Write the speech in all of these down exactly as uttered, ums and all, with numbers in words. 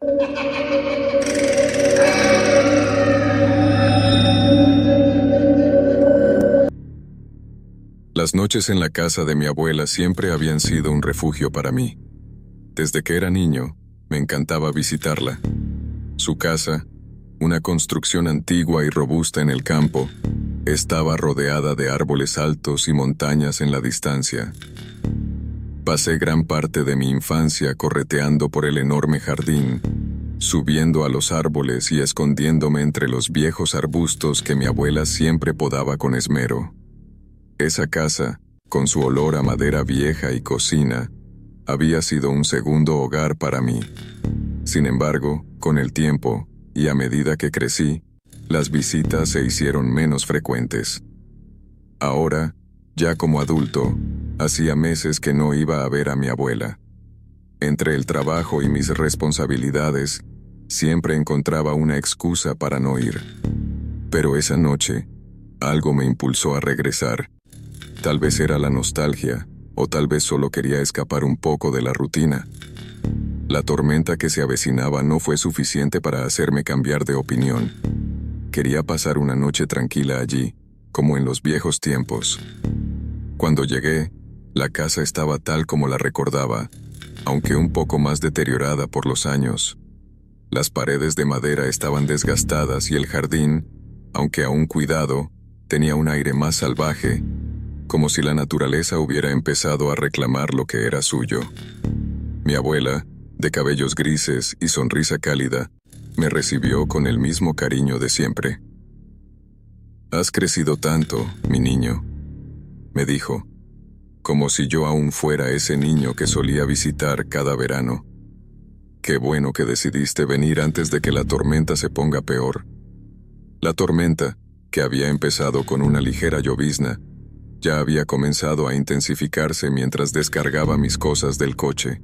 Las noches en la casa de mi abuela siempre habían sido un refugio para mí. Desde que era niño, me encantaba visitarla. Su casa, una construcción antigua y robusta en el campo, estaba rodeada de árboles altos y montañas en la distancia. Pasé gran parte de mi infancia correteando por el enorme jardín, subiendo a los árboles y escondiéndome entre los viejos arbustos que mi abuela siempre podaba con esmero. Esa casa, con su olor a madera vieja y cocina, había sido un segundo hogar para mí. Sin embargo, con el tiempo, y a medida que crecí, las visitas se hicieron menos frecuentes. Ahora, ya como adulto, hacía meses que no iba a ver a mi abuela. Entre el trabajo y mis responsabilidades, siempre encontraba una excusa para no ir. Pero esa noche, algo me impulsó a regresar. Tal vez era la nostalgia, o tal vez solo quería escapar un poco de la rutina. La tormenta que se avecinaba no fue suficiente para hacerme cambiar de opinión. Quería pasar una noche tranquila allí, como en los viejos tiempos. Cuando llegué, la casa estaba tal como la recordaba, aunque un poco más deteriorada por los años. Las paredes de madera estaban desgastadas y el jardín, aunque aún cuidado, tenía un aire más salvaje, como si la naturaleza hubiera empezado a reclamar lo que era suyo. Mi abuela, de cabellos grises y sonrisa cálida, me recibió con el mismo cariño de siempre. «Has crecido tanto, mi niño», me dijo, como si yo aún fuera ese niño que solía visitar cada verano. «Qué bueno que decidiste venir antes de que la tormenta se ponga peor». La tormenta, que había empezado con una ligera llovizna, ya había comenzado a intensificarse mientras descargaba mis cosas del coche.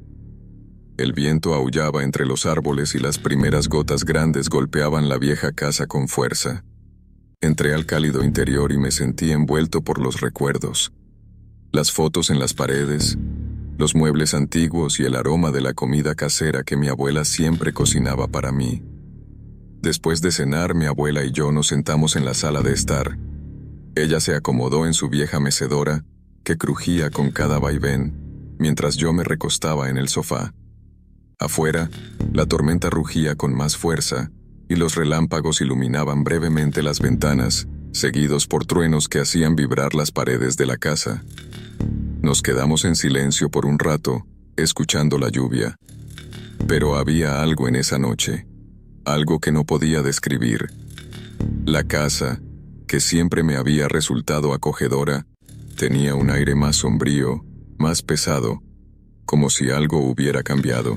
El viento aullaba entre los árboles y las primeras gotas grandes golpeaban la vieja casa con fuerza. Entré al cálido interior y me sentí envuelto por los recuerdos. Las fotos en las paredes, los muebles antiguos y el aroma de la comida casera que mi abuela siempre cocinaba para mí. Después de cenar, mi abuela y yo nos sentamos en la sala de estar. Ella se acomodó en su vieja mecedora, que crujía con cada vaivén, mientras yo me recostaba en el sofá. Afuera, la tormenta rugía con más fuerza, y los relámpagos iluminaban brevemente las ventanas, seguidos por truenos que hacían vibrar las paredes de la casa. Nos quedamos en silencio por un rato, escuchando la lluvia. Pero había algo en esa noche, algo que no podía describir. La casa, que siempre me había resultado acogedora, tenía un aire más sombrío, más pesado, como si algo hubiera cambiado.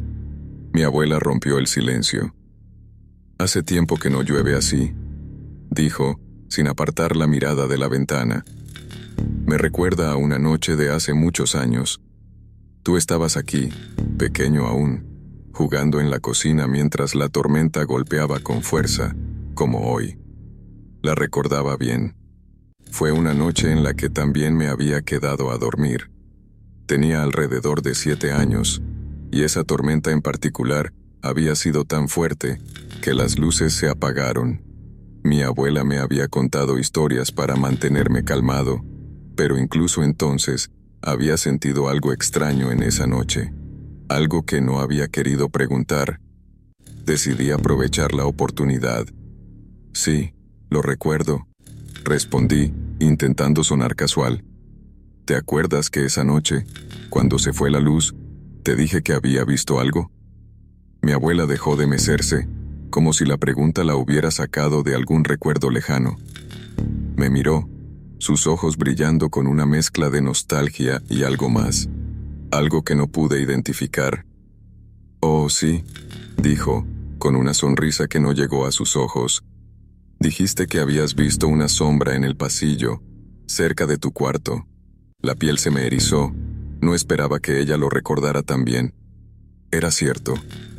Mi abuela rompió el silencio. «Hace tiempo que no llueve así», dijo, sin apartar la mirada de la ventana. «Me recuerda a una noche de hace muchos años. Tú estabas aquí, pequeño aún, jugando en la cocina mientras la tormenta golpeaba con fuerza, como hoy». La recordaba bien. Fue una noche en la que también me había quedado a dormir. Tenía alrededor de siete años, y esa tormenta en particular había sido tan fuerte que las luces se apagaron. Mi abuela me había contado historias para mantenerme calmado, pero incluso entonces había sentido algo extraño en esa noche, algo que no había querido preguntar. Decidí aprovechar la oportunidad. «Sí, lo recuerdo», respondí, intentando sonar casual. «¿Te acuerdas que esa noche, cuando se fue la luz, te dije que había visto algo?» Mi abuela dejó de mecerse, como si la pregunta la hubiera sacado de algún recuerdo lejano. Me miró, sus ojos brillando con una mezcla de nostalgia y algo más, algo que no pude identificar. «Oh, sí», dijo, con una sonrisa que no llegó a sus ojos. «Dijiste que habías visto una sombra en el pasillo, cerca de tu cuarto». La piel se me erizó. No esperaba que ella lo recordara tan bien. Era cierto.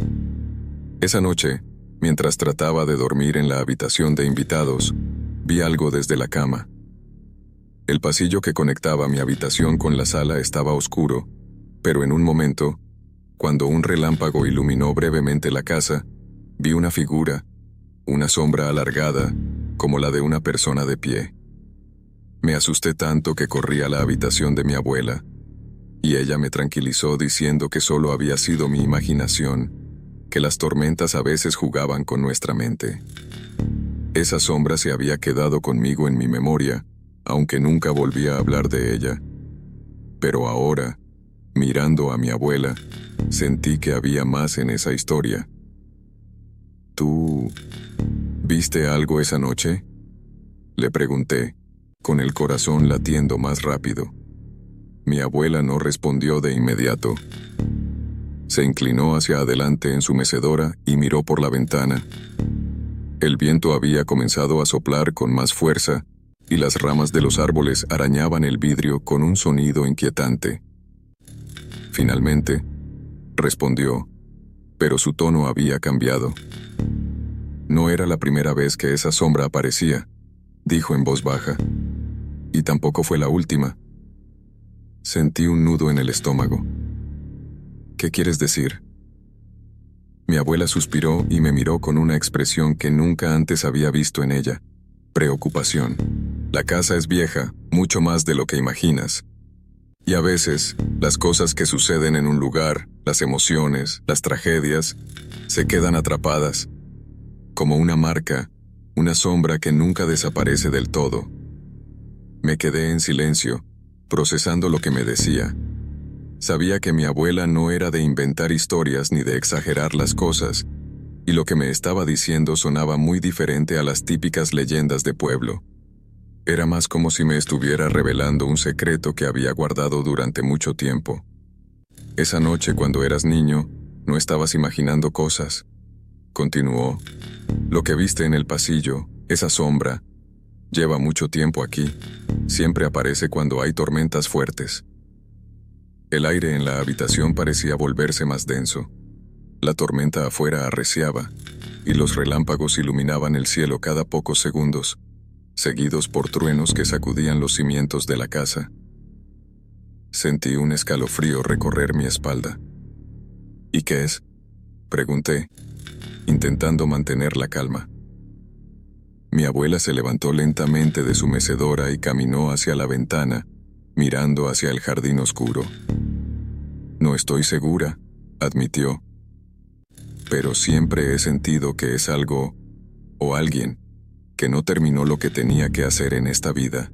Esa noche, mientras trataba de dormir en la habitación de invitados, vi algo desde la cama. El pasillo que conectaba mi habitación con la sala estaba oscuro, pero en un momento, Cuando un relámpago iluminó brevemente la casa, vi una figura, una sombra alargada, como la de una persona de pie. Me asusté tanto que corrí a la habitación de mi abuela, y ella me tranquilizó diciendo que solo había sido mi imaginación, que las tormentas a veces jugaban con nuestra mente. Esa sombra se había quedado conmigo en mi memoria, aunque nunca volví a hablar de ella. Pero ahora, mirando a mi abuela, sentí que había más en esa historia. ¿Tú viste algo esa noche?, le pregunté, con el corazón latiendo más rápido. Mi abuela no respondió de inmediato. Se inclinó hacia adelante en su mecedora y miró por la ventana. El viento había comenzado a soplar con más fuerza y las ramas de los árboles arañaban el vidrio con un sonido inquietante. Finalmente, respondió, pero su tono había cambiado. No era la primera vez que esa sombra aparecía, dijo en voz baja, y tampoco fue la última. Sentí un nudo en el estómago. ¿Qué quieres decir? Mi abuela suspiró y me miró con una expresión que nunca antes había visto en ella: preocupación. La casa es vieja, mucho más de lo que imaginas. Y a veces, las cosas que suceden en un lugar, las emociones, las tragedias, se quedan atrapadas, como una marca, una sombra que nunca desaparece del todo. Me quedé en silencio, procesando lo que me decía. Sabía que mi abuela no era de inventar historias ni de exagerar las cosas, y lo que me estaba diciendo sonaba muy diferente a las típicas leyendas de pueblo. Era más como si me estuviera revelando un secreto que había guardado durante mucho tiempo. Esa noche, cuando eras niño, no estabas imaginando cosas. Continuó. Lo que viste en el pasillo, esa sombra, lleva mucho tiempo aquí. Siempre aparece cuando hay tormentas fuertes. El aire en la habitación parecía volverse más denso. La tormenta afuera arreciaba, y los relámpagos iluminaban el cielo cada pocos segundos, seguidos por truenos que sacudían los cimientos de la casa. Sentí un escalofrío recorrer mi espalda. ¿Y qué es?, pregunté, intentando mantener la calma. Mi abuela se levantó lentamente de su mecedora y caminó hacia la ventana, mirando hacia el jardín oscuro. No estoy segura, admitió, pero siempre he sentido que es algo, o alguien, que no terminó lo que tenía que hacer en esta vida.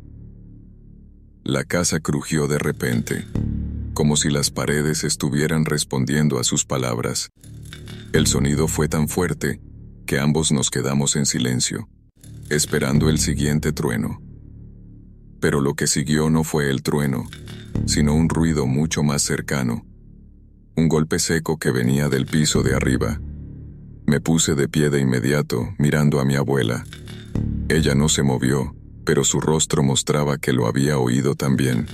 La casa crujió de repente, como si las paredes estuvieran respondiendo a sus palabras. El sonido fue tan fuerte que ambos nos quedamos en silencio, esperando el siguiente trueno. Pero lo que siguió no fue el trueno, sino un ruido mucho más cercano. Un golpe seco que venía del piso de arriba. Me puse de pie de inmediato, mirando a mi abuela. Ella no se movió, pero su rostro mostraba que lo había oído también.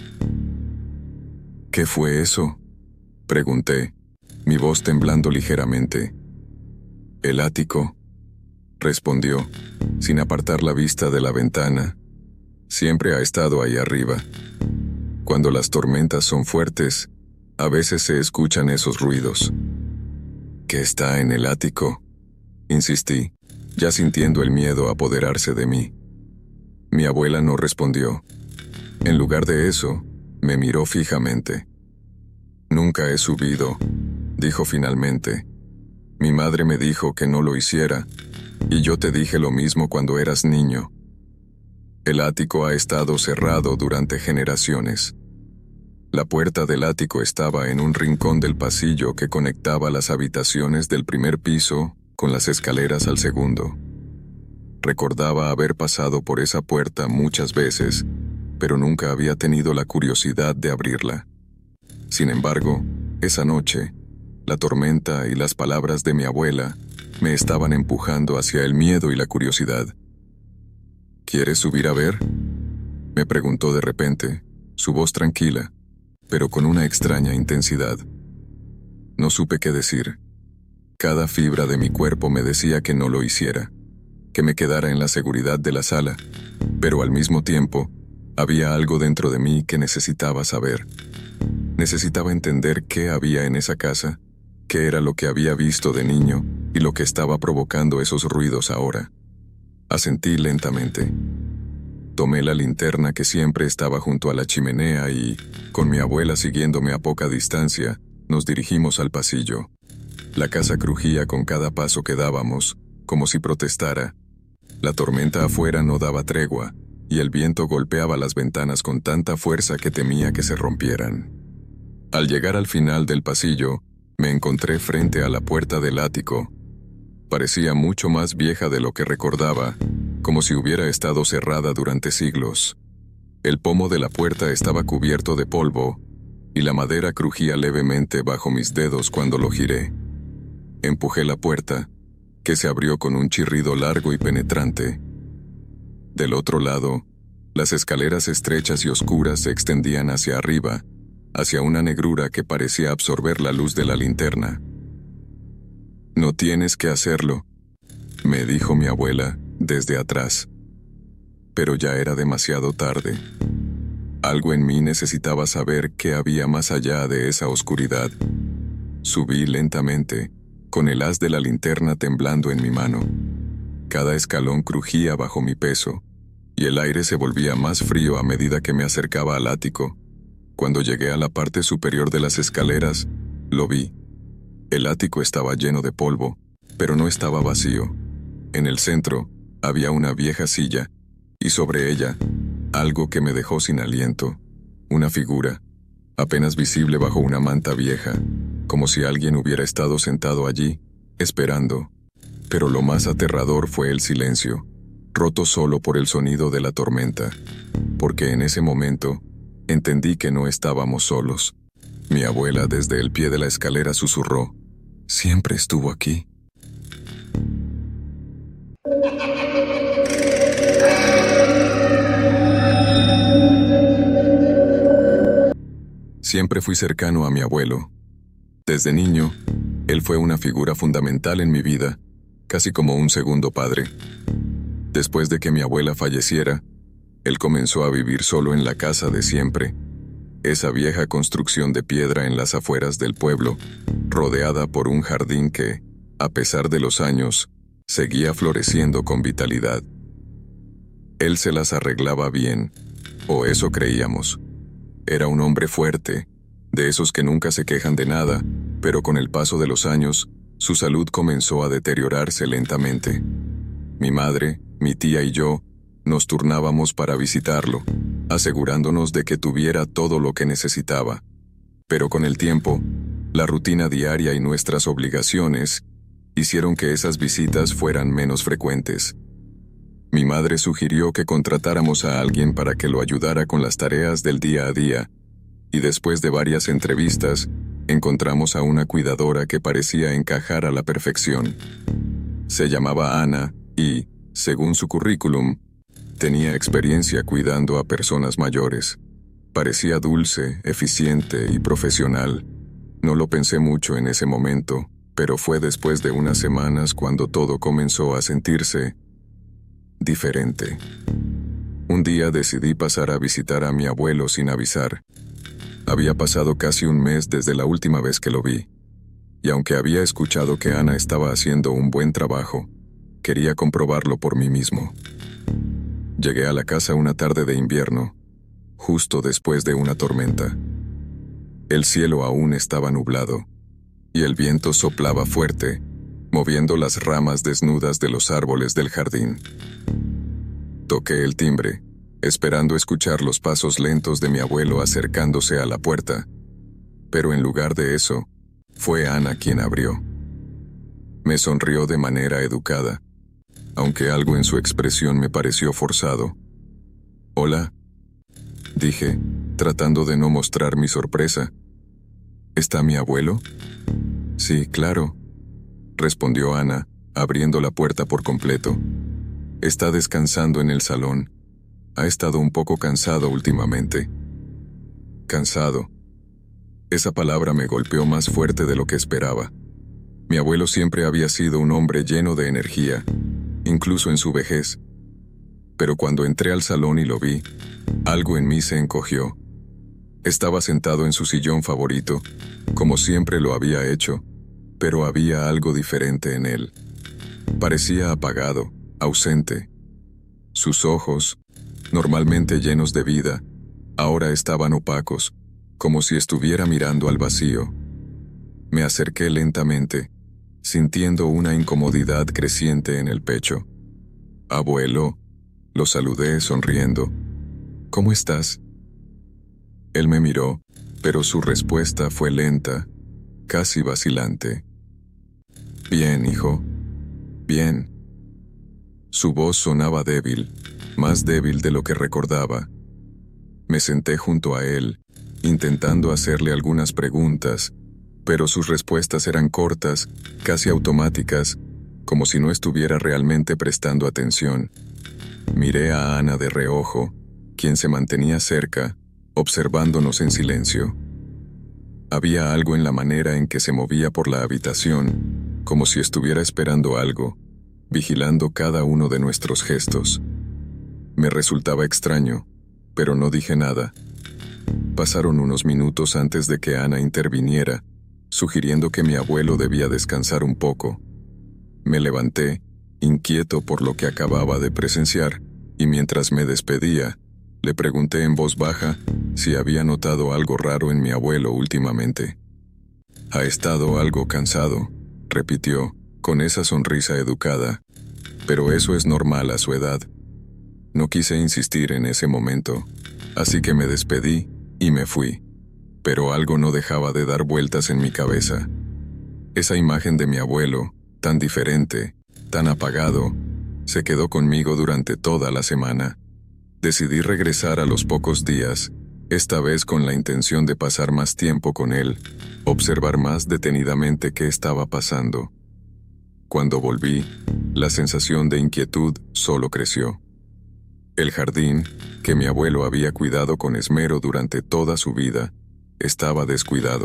¿Qué fue eso?, pregunté, mi voz temblando ligeramente. El ático, respondió, sin apartar la vista de la ventana. Siempre ha estado ahí arriba. Cuando las tormentas son fuertes, a veces se escuchan esos ruidos. ¿Qué está en el ático?, insistí, ya sintiendo el miedo apoderarse de mí. Mi abuela no respondió. En lugar de eso, me miró fijamente. Nunca he subido, dijo finalmente. Mi madre me dijo que no lo hiciera, y yo te dije lo mismo cuando eras niño. El ático ha estado cerrado durante generaciones. La puerta del ático estaba en un rincón del pasillo que conectaba las habitaciones del primer piso con las escaleras al segundo. Recordaba haber pasado por esa puerta muchas veces, pero nunca había tenido la curiosidad de abrirla. Sin embargo, esa noche, la tormenta y las palabras de mi abuela me estaban empujando hacia el miedo y la curiosidad. ¿Quieres subir a ver?, me preguntó de repente, su voz tranquila, pero con una extraña intensidad. No supe qué decir. Cada fibra de mi cuerpo me decía que no lo hiciera, que me quedara en la seguridad de la sala, pero al mismo tiempo, había algo dentro de mí que necesitaba saber. Necesitaba entender qué había en esa casa qué era lo que había visto de niño y lo que estaba provocando esos ruidos ahora. Asentí lentamente. Tomé la linterna que siempre estaba junto a la chimenea y, con mi abuela siguiéndome a poca distancia, nos dirigimos al pasillo. La casa crujía con cada paso que dábamos, como si protestara. La tormenta afuera no daba tregua, y el viento golpeaba las ventanas con tanta fuerza que temía que se rompieran. Al llegar al final del pasillo, me encontré frente a la puerta del ático. Parecía mucho más vieja de lo que recordaba, como si hubiera estado cerrada durante siglos. El pomo de la puerta estaba cubierto de polvo, y la madera crujía levemente bajo mis dedos cuando lo giré. Empujé la puerta, que se abrió con un chirrido largo y penetrante. Del otro lado, las escaleras estrechas y oscuras se extendían hacia arriba, hacia una negrura que parecía absorber la luz de la linterna. «No tienes que hacerlo», me dijo mi abuela desde atrás. Pero ya era demasiado tarde. Algo en mí necesitaba saber qué había más allá de esa oscuridad. Subí lentamente, con el haz de la linterna temblando en mi mano. Cada escalón crujía bajo mi peso, y el aire se volvía más frío a medida que me acercaba al ático. Cuando llegué a la parte superior de las escaleras, lo vi. El ático estaba lleno de polvo, pero no estaba vacío. En el centro, había una vieja silla, y sobre ella, algo que me dejó sin aliento. Una figura, apenas visible bajo una manta vieja, como si alguien hubiera estado sentado allí, esperando. Pero lo más aterrador fue el silencio, roto solo por el sonido de la tormenta, porque en ese momento entendí que no estábamos solos. Mi abuela desde el pie de la escalera susurró: «Siempre estuvo aquí». Siempre fui cercano a mi abuelo. Desde niño, él fue una figura fundamental en mi vida, casi como un segundo padre. Después de que mi abuela falleciera, él comenzó a vivir solo en la casa de siempre, esa vieja construcción de piedra en las afueras del pueblo, rodeada por un jardín que, a pesar de los años, seguía floreciendo con vitalidad. Él se las arreglaba bien, o eso creíamos. Era un hombre fuerte, de esos que nunca se quejan de nada, pero con el paso de los años, su salud comenzó a deteriorarse lentamente. Mi madre, mi tía y yo nos turnábamos para visitarlo, asegurándonos de que tuviera todo lo que necesitaba. Pero con el tiempo, la rutina diaria y nuestras obligaciones hicieron que esas visitas fueran menos frecuentes. Mi madre sugirió que contratáramos a alguien para que lo ayudara con las tareas del día a día, y después de varias entrevistas, encontramos a una cuidadora que parecía encajar a la perfección. Se llamaba Ana y, según su currículum, tenía experiencia cuidando a personas mayores. Parecía dulce, eficiente y profesional. No lo pensé mucho en ese momento, pero fue después de unas semanas cuando todo comenzó a sentirse diferente. Un día decidí pasar a visitar a mi abuelo sin avisar. Había pasado casi un mes desde la última vez que lo vi, y aunque había escuchado que Ana estaba haciendo un buen trabajo, quería comprobarlo por mí mismo. Llegué a la casa una tarde de invierno, justo después de una tormenta. El cielo aún estaba nublado, y el viento soplaba fuerte, moviendo las ramas desnudas de los árboles del jardín. Toqué el timbre, esperando escuchar los pasos lentos de mi abuelo acercándose a la puerta, pero en lugar de eso, fue Ana quien abrió. Me sonrió de manera educada, aunque algo en su expresión me pareció forzado. «Hola», dije, tratando de no mostrar mi sorpresa. «¿Está mi abuelo?» «Sí, claro», respondió Ana, abriendo la puerta por completo. «Está descansando en el salón. Ha estado un poco cansado últimamente». Cansado. Esa palabra me golpeó más fuerte de lo que esperaba. Mi abuelo siempre había sido un hombre lleno de energía, incluso en su vejez. Pero cuando entré al salón y lo vi, algo en mí se encogió. Estaba sentado en su sillón favorito, como siempre lo había hecho, pero había algo diferente en él. Parecía apagado, ausente. Sus ojos, normalmente llenos de vida, ahora estaban opacos, como si estuviera mirando al vacío. Me acerqué lentamente, sintiendo una incomodidad creciente en el pecho. «Abuelo», lo saludé sonriendo. «¿Cómo estás?» Él me miró, pero su respuesta fue lenta, casi vacilante. «Bien, hijo. Bien». Su voz sonaba débil, más débil de lo que recordaba. Me senté junto a él, intentando hacerle algunas preguntas, pero sus respuestas eran cortas, casi automáticas, como si no estuviera realmente prestando atención. Miré a Ana de reojo, quien se mantenía cerca, observándonos en silencio. Había algo en la manera en que se movía por la habitación, como si estuviera esperando algo, vigilando cada uno de nuestros gestos. Me resultaba extraño, pero no dije nada. Pasaron unos minutos antes de que Ana interviniera, sugiriendo que mi abuelo debía descansar un poco. Me levanté, inquieto por lo que acababa de presenciar, y mientras me despedía, le pregunté en voz baja si había notado algo raro en mi abuelo últimamente. «Ha estado algo cansado», repitió, con esa sonrisa educada, «pero eso es normal a su edad». No quise insistir en ese momento, así que me despedí y me fui, pero algo no dejaba de dar vueltas en mi cabeza. Esa imagen de mi abuelo, tan diferente, tan apagado, se quedó conmigo durante toda la semana. Decidí regresar a los pocos días, esta vez con la intención de pasar más tiempo con él, observar más detenidamente qué estaba pasando. Cuando volví, la sensación de inquietud solo creció. El jardín, que mi abuelo había cuidado con esmero durante toda su vida, estaba descuidado.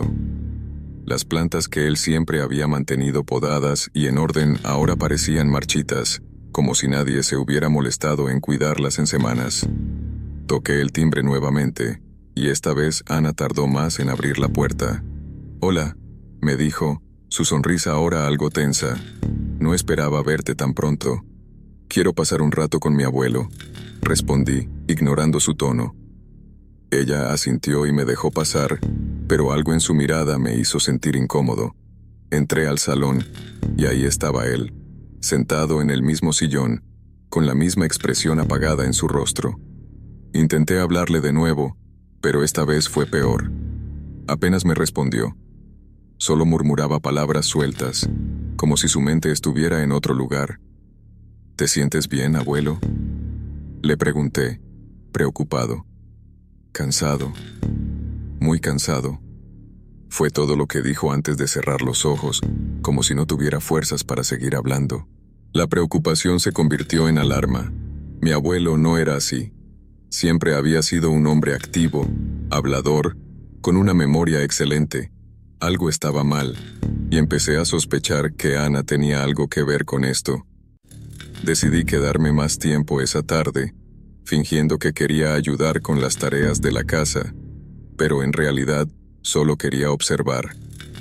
Las plantas que él siempre había mantenido podadas y en orden ahora parecían marchitas, como si nadie se hubiera molestado en cuidarlas en semanas. Toqué el timbre nuevamente, y esta vez Ana tardó más en abrir la puerta. «Hola», me dijo, su sonrisa ahora algo tensa. «No esperaba verte tan pronto». «Quiero pasar un rato con mi abuelo», respondí, ignorando su tono. Ella asintió y me dejó pasar, pero algo en su mirada me hizo sentir incómodo. Entré al salón, y ahí estaba él, sentado en el mismo sillón, con la misma expresión apagada en su rostro. Intenté hablarle de nuevo, pero esta vez fue peor. Apenas me respondió. Solo murmuraba palabras sueltas, como si su mente estuviera en otro lugar. «¿Te sientes bien, abuelo?», le pregunté, preocupado. «Cansado, muy cansado», fue todo lo que dijo antes de cerrar los ojos, como si no tuviera fuerzas para seguir hablando. La preocupación se convirtió en alarma. Mi abuelo no era así. Siempre había sido un hombre activo, hablador, con una memoria excelente. Algo estaba mal, y empecé a sospechar que Ana tenía algo que ver con esto. Decidí quedarme más tiempo esa tarde, fingiendo que quería ayudar con las tareas de la casa, pero en realidad solo quería observar.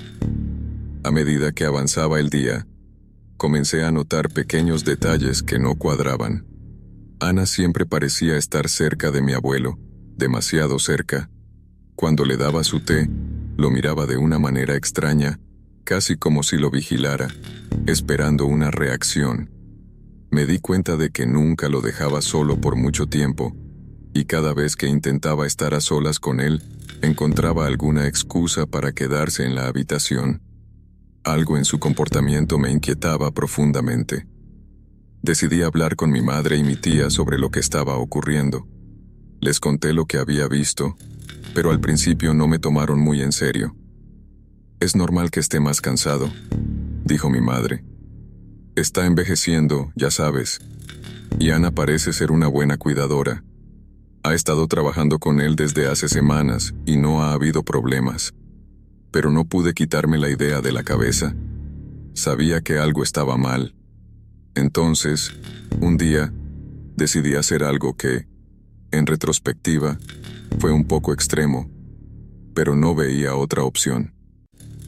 A medida que avanzaba el día, comencé a notar pequeños detalles que no cuadraban. Ana siempre parecía estar cerca de mi abuelo, demasiado cerca. Cuando le daba su té, lo miraba de una manera extraña, casi como si lo vigilara, esperando una reacción. Me di cuenta de que nunca lo dejaba solo por mucho tiempo, y cada vez que intentaba estar a solas con él, encontraba alguna excusa para quedarse en la habitación. Algo en su comportamiento me inquietaba profundamente. Decidí hablar con mi madre y mi tía sobre lo que estaba ocurriendo. Les conté lo que había visto, pero al principio no me tomaron muy en serio. «Es normal que esté más cansado», dijo mi madre. «Está envejeciendo, ya sabes, y Ana parece ser una buena cuidadora. Ha estado trabajando con él desde hace semanas y no ha habido problemas. Pero no pude quitarme la idea de la cabeza. Sabía que algo estaba mal. Entonces, un día, decidí hacer algo que, en retrospectiva, fue un poco extremo, pero no veía otra opción.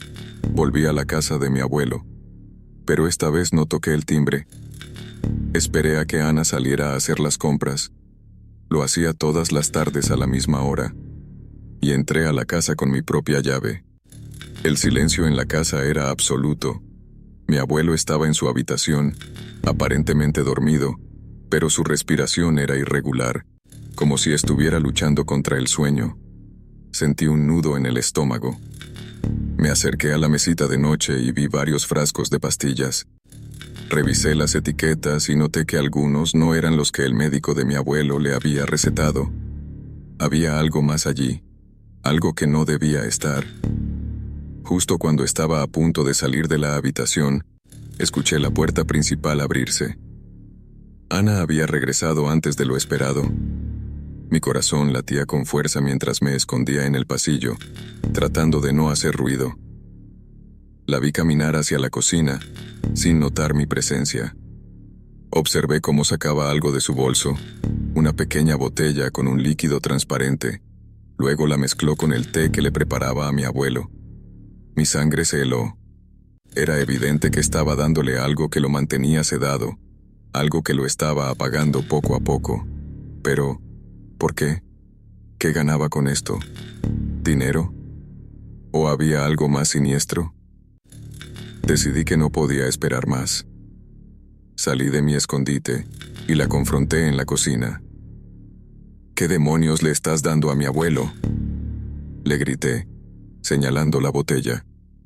Volví a la casa de mi abuelo, pero esta vez no toqué el timbre. Esperé a que Ana saliera a hacer las compras. Lo hacía todas las tardes a la misma hora, y entré a la casa con mi propia llave. El silencio en la casa era absoluto. Mi abuelo estaba en su habitación, aparentemente dormido, pero su respiración era irregular, como si estuviera luchando contra el sueño. Sentí un nudo en el estómago. Me acerqué a la mesita de noche y vi varios frascos de pastillas. Revisé las etiquetas y noté que algunos no eran los que el médico de mi abuelo le había recetado. Había algo más allí, algo que no debía estar. Justo cuando estaba a punto de salir de la habitación, escuché la puerta principal abrirse. Ana había regresado antes de lo esperado. Mi corazón latía con fuerza mientras me escondía en el pasillo, tratando de no hacer ruido. La vi caminar hacia la cocina, sin notar mi presencia. Observé cómo sacaba algo de su bolso, una pequeña botella con un líquido transparente. Luego la mezcló con el té que le preparaba a mi abuelo. Mi sangre se heló. Era evidente que estaba dándole algo que lo mantenía sedado, algo que lo estaba apagando poco a poco. Pero, ¿por qué? ¿Qué ganaba con esto? ¿Dinero? ¿O había algo más siniestro? Decidí que no podía esperar más. Salí de mi escondite y la confronté en la cocina. ¿Qué demonios le estás dando a mi abuelo?, le grité, señalando la botella.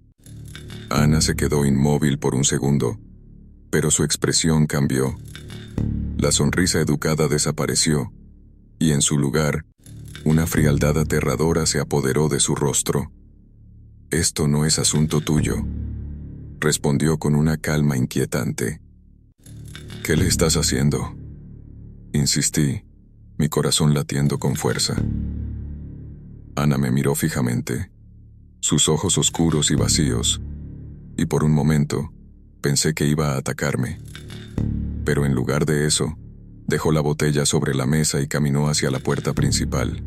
Ana se quedó inmóvil por un segundo, pero su expresión cambió. La sonrisa educada desapareció, y en su lugar, una frialdad aterradora se apoderó de su rostro. «Esto no es asunto tuyo», respondió con una calma inquietante. «¿Qué le estás haciendo?», insistí, mi corazón latiendo con fuerza. Ana me miró fijamente, sus ojos oscuros y vacíos, y por un momento pensé que iba a atacarme. Pero en lugar de eso, dejó la botella sobre la mesa y caminó hacia la puerta principal.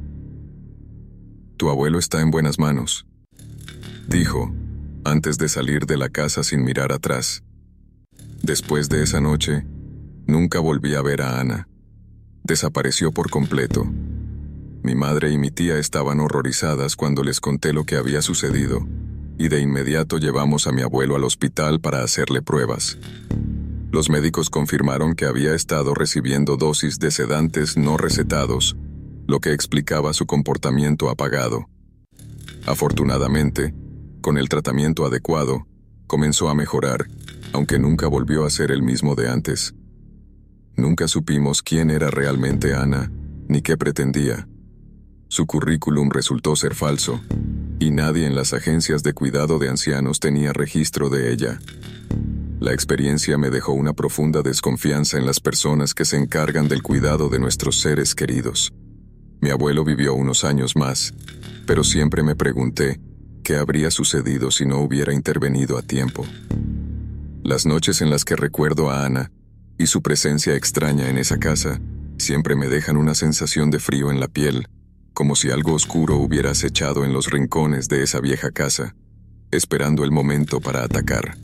«Tu abuelo está en buenas manos», dijo, antes de salir de la casa sin mirar atrás. Después de esa noche, nunca volví a ver a Ana. Desapareció por completo. Mi madre y mi tía estaban horrorizadas cuando les conté lo que había sucedido, y de inmediato llevamos a mi abuelo al hospital para hacerle pruebas. Los médicos confirmaron que había estado recibiendo dosis de sedantes no recetados, lo que explicaba su comportamiento apagado. Afortunadamente, con el tratamiento adecuado, comenzó a mejorar, aunque nunca volvió a ser el mismo de antes. Nunca supimos quién era realmente Ana, ni qué pretendía. Su currículum resultó ser falso, y nadie en las agencias de cuidado de ancianos tenía registro de ella. La experiencia me dejó una profunda desconfianza en las personas que se encargan del cuidado de nuestros seres queridos. Mi abuelo vivió unos años más, pero siempre me pregunté qué habría sucedido si no hubiera intervenido a tiempo. Las noches en las que recuerdo a Ana y su presencia extraña en esa casa siempre me dejan una sensación de frío en la piel, como si algo oscuro hubiera acechado en los rincones de esa vieja casa, esperando el momento para atacar.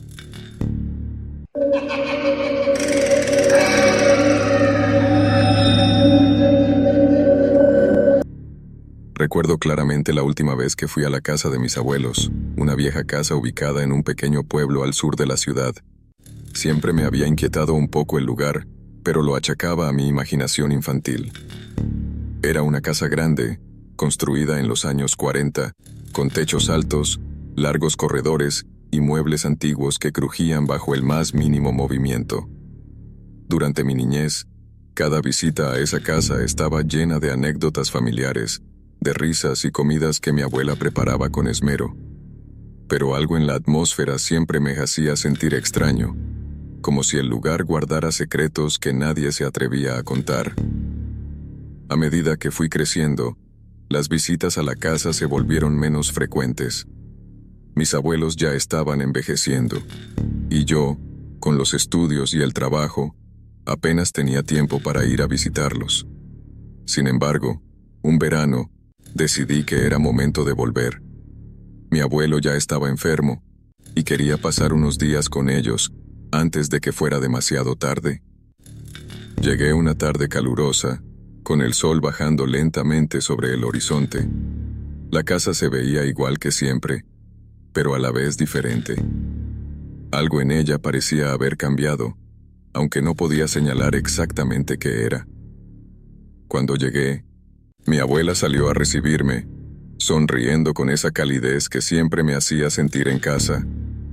Recuerdo claramente la última vez que fui a la casa de mis abuelos, una vieja casa ubicada en un pequeño pueblo al sur de la ciudad. Siempre me había inquietado un poco el lugar, pero lo achacaba a mi imaginación infantil. Era una casa grande, construida en los años cuarenta, con techos altos, largos corredores y muebles antiguos que crujían bajo el más mínimo movimiento. Durante mi niñez, cada visita a esa casa estaba llena de anécdotas familiares, de risas y comidas que mi abuela preparaba con esmero. Pero algo en la atmósfera siempre me hacía sentir extraño, como si el lugar guardara secretos que nadie se atrevía a contar. A medida que fui creciendo, las visitas a la casa se volvieron menos frecuentes. Mis abuelos ya estaban envejeciendo, y yo, con los estudios y el trabajo, apenas tenía tiempo para ir a visitarlos. Sin embargo, un verano, decidí que era momento de volver. Mi abuelo ya estaba enfermo, y quería pasar unos días con ellos antes de que fuera demasiado tarde. Llegué una tarde calurosa, con el sol bajando lentamente sobre el horizonte. La casa se veía igual que siempre, pero a la vez diferente. Algo en ella parecía haber cambiado, aunque no podía señalar exactamente qué era. Cuando llegué, mi abuela salió a recibirme, sonriendo con esa calidez que siempre me hacía sentir en casa.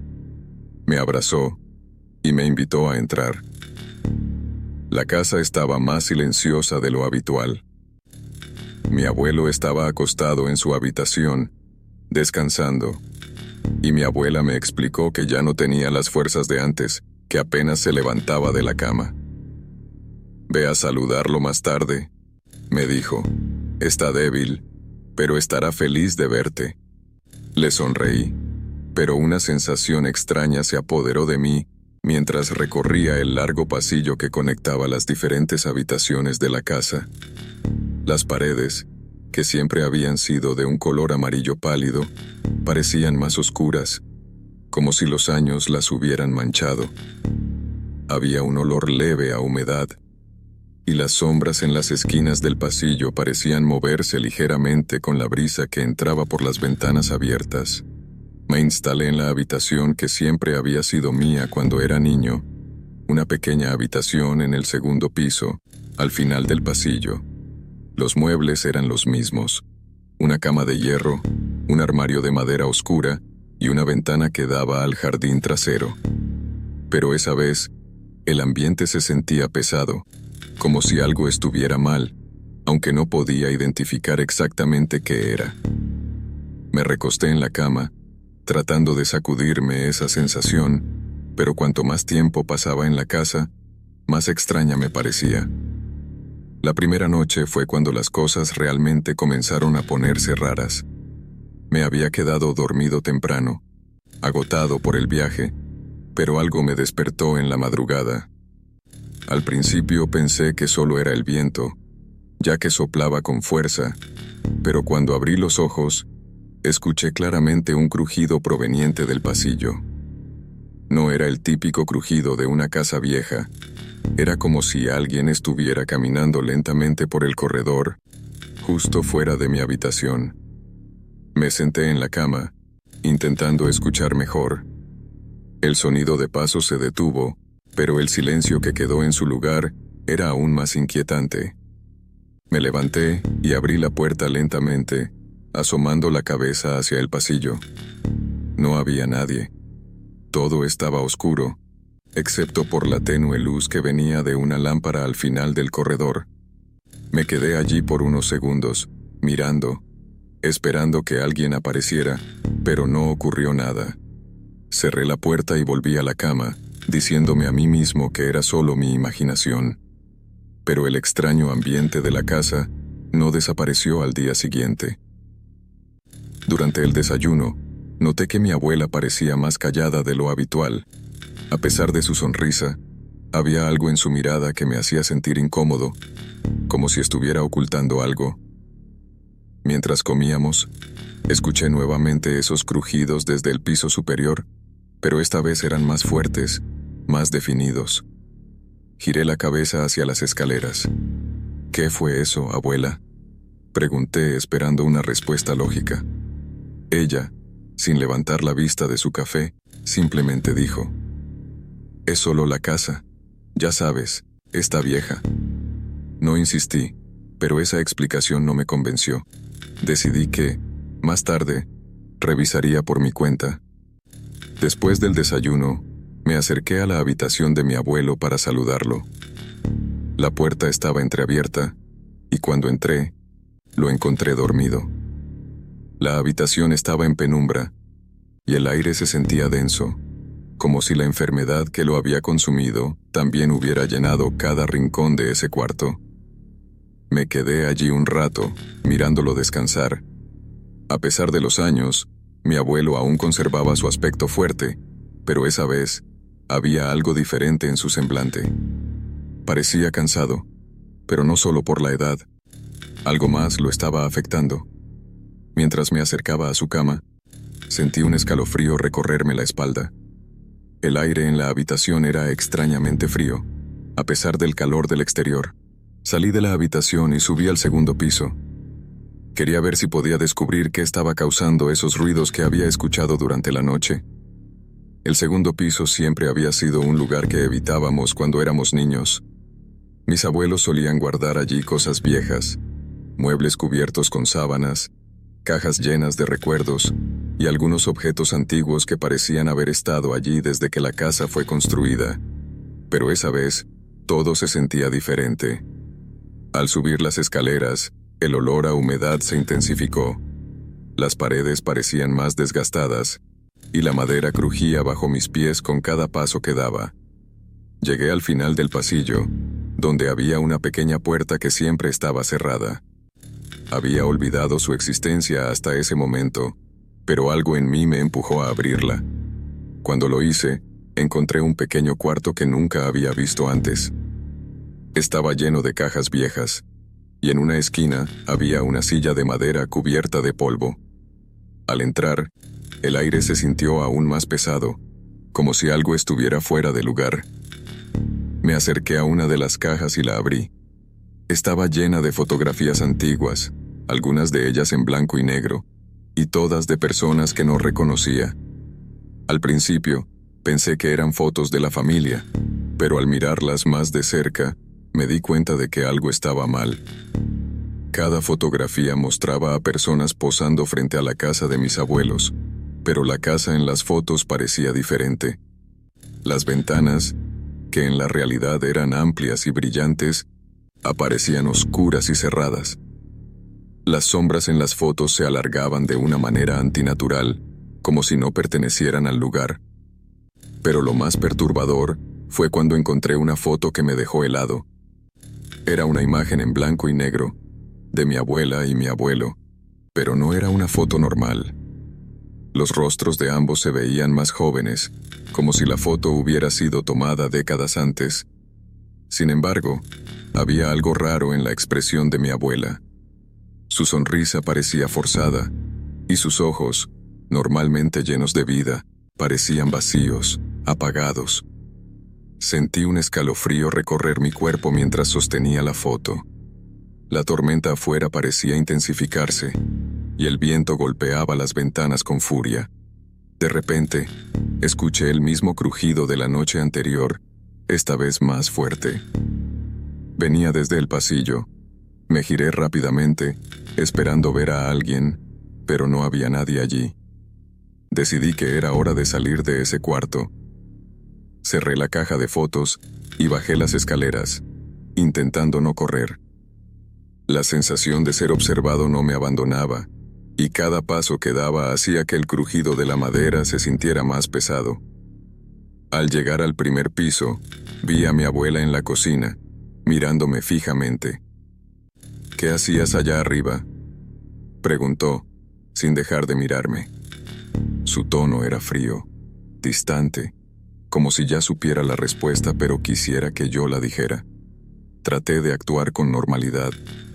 Me abrazó y me invitó a entrar. La casa estaba más silenciosa de lo habitual. Mi abuelo estaba acostado en su habitación, descansando, y mi abuela me explicó que ya no tenía las fuerzas de antes, que apenas se levantaba de la cama. «Ve a saludarlo más tarde», me dijo. «Está débil, pero estará feliz de verte». Le sonreí, pero una sensación extraña se apoderó de mí mientras recorría el largo pasillo que conectaba las diferentes habitaciones de la casa. Las paredes, que siempre habían sido de un color amarillo pálido, parecían más oscuras, como si los años las hubieran manchado. Había un olor leve a humedad, y las sombras en las esquinas del pasillo parecían moverse ligeramente con la brisa que entraba por las ventanas abiertas. Me instalé en la habitación que siempre había sido mía cuando era niño, una pequeña habitación en el segundo piso, al final del pasillo. Los muebles eran los mismos: una cama de hierro, un armario de madera oscura y una ventana que daba al jardín trasero. Pero esa vez, el ambiente se sentía pesado, como si algo estuviera mal, aunque no podía identificar exactamente qué era. Me recosté en la cama, tratando de sacudirme esa sensación, pero cuanto más tiempo pasaba en la casa, más extraña me parecía. La primera noche fue cuando las cosas realmente comenzaron a ponerse raras. Me había quedado dormido temprano, agotado por el viaje, pero algo me despertó en la madrugada. Al principio pensé que solo era el viento, ya que soplaba con fuerza, pero cuando abrí los ojos, escuché claramente un crujido proveniente del pasillo. No era el típico crujido de una casa vieja. Era como si alguien estuviera caminando lentamente por el corredor, justo fuera de mi habitación. Me senté en la cama, intentando escuchar mejor. El sonido de pasos se detuvo, pero el silencio que quedó en su lugar era aún más inquietante. Me levanté y abrí la puerta lentamente, asomando la cabeza hacia el pasillo. No había nadie. Todo estaba oscuro, excepto por la tenue luz que venía de una lámpara al final del corredor. Me quedé allí por unos segundos, mirando, esperando que alguien apareciera, pero no ocurrió nada. Cerré la puerta y volví a la cama, diciéndome a mí mismo que era solo mi imaginación. Pero el extraño ambiente de la casa no desapareció al día siguiente. Durante el desayuno, noté que mi abuela parecía más callada de lo habitual. A pesar de su sonrisa, había algo en su mirada que me hacía sentir incómodo, como si estuviera ocultando algo. Mientras comíamos, escuché nuevamente esos crujidos desde el piso superior, pero esta vez eran más fuertes, más definidos. Giré la cabeza hacia las escaleras. «¿Qué fue eso, abuela?», pregunté esperando una respuesta lógica. Ella, sin levantar la vista de su café, simplemente dijo: «Es solo la casa. Ya sabes, está vieja». No insistí, pero esa explicación no me convenció. Decidí que, más tarde, revisaría por mi cuenta. Después del desayuno, me acerqué a la habitación de mi abuelo para saludarlo. La puerta estaba entreabierta, y cuando entré, lo encontré dormido. La habitación estaba en penumbra, y el aire se sentía denso, como si la enfermedad que lo había consumido también hubiera llenado cada rincón de ese cuarto. Me quedé allí un rato, mirándolo descansar. A pesar de los años, mi abuelo aún conservaba su aspecto fuerte, pero esa vez había algo diferente en su semblante. Parecía cansado, pero no solo por la edad. Algo más lo estaba afectando. Mientras me acercaba a su cama, Sentí un escalofrío recorrerme la espalda. El aire en la habitación era extrañamente frío, a pesar del calor del exterior. Salí de la habitación y subí al segundo piso. Quería ver si podía descubrir qué estaba causando esos ruidos que había escuchado durante la noche. El segundo piso siempre había sido un lugar que evitábamos cuando éramos niños. Mis abuelos solían guardar allí cosas viejas, muebles cubiertos con sábanas, cajas llenas de recuerdos y algunos objetos antiguos que parecían haber estado allí desde que la casa fue construida. Pero esa vez, todo se sentía diferente. Al subir las escaleras, el olor a humedad se intensificó. Las paredes parecían más desgastadas y la madera crujía bajo mis pies con cada paso que daba. Llegué al final del pasillo, donde había una pequeña puerta que siempre estaba cerrada. Había olvidado su existencia hasta ese momento, pero algo en mí me empujó a abrirla. Cuando lo hice, encontré un pequeño cuarto que nunca había visto antes. Estaba lleno de cajas viejas, y en una esquina había una silla de madera cubierta de polvo. Al entrar, el aire se sintió aún más pesado, como si algo estuviera fuera de lugar. Me acerqué a una de las cajas y la abrí. Estaba llena de fotografías antiguas, algunas de ellas en blanco y negro, y todas de personas que no reconocía. Al principio, pensé que eran fotos de la familia, pero al mirarlas más de cerca, me di cuenta de que algo estaba mal. Cada fotografía mostraba a personas posando frente a la casa de mis abuelos, pero la casa en las fotos parecía diferente. Las ventanas, que en la realidad eran amplias y brillantes, aparecían oscuras y cerradas. Las sombras en las fotos se alargaban de una manera antinatural, como si no pertenecieran al lugar. Pero lo más perturbador fue cuando encontré una foto que me dejó helado. Era una imagen en blanco y negro, de mi abuela y mi abuelo, pero no era una foto normal. Los rostros de ambos se veían más jóvenes, como si la foto hubiera sido tomada décadas antes. Sin embargo, había algo raro en la expresión de mi abuela. Su sonrisa parecía forzada, y sus ojos, normalmente llenos de vida, parecían vacíos, apagados. Sentí un escalofrío recorrer mi cuerpo mientras sostenía la foto. La tormenta afuera parecía intensificarse, y el viento golpeaba las ventanas con furia. De repente, escuché el mismo crujido de la noche anterior, esta vez más fuerte. Venía desde el pasillo. Me giré rápidamente, esperando ver a alguien, pero no había nadie allí. Decidí que era hora de salir de ese cuarto. Cerré la caja de fotos y bajé las escaleras, intentando no correr. La sensación de ser observado no me abandonaba, y cada paso que daba hacía que el crujido de la madera se sintiera más pesado. Al llegar al primer piso, vi a mi abuela en la cocina, mirándome fijamente. «¿Qué hacías allá arriba?», preguntó, sin dejar de mirarme. Su tono era frío, distante, como si ya supiera la respuesta pero quisiera que yo la dijera. Traté de actuar con normalidad.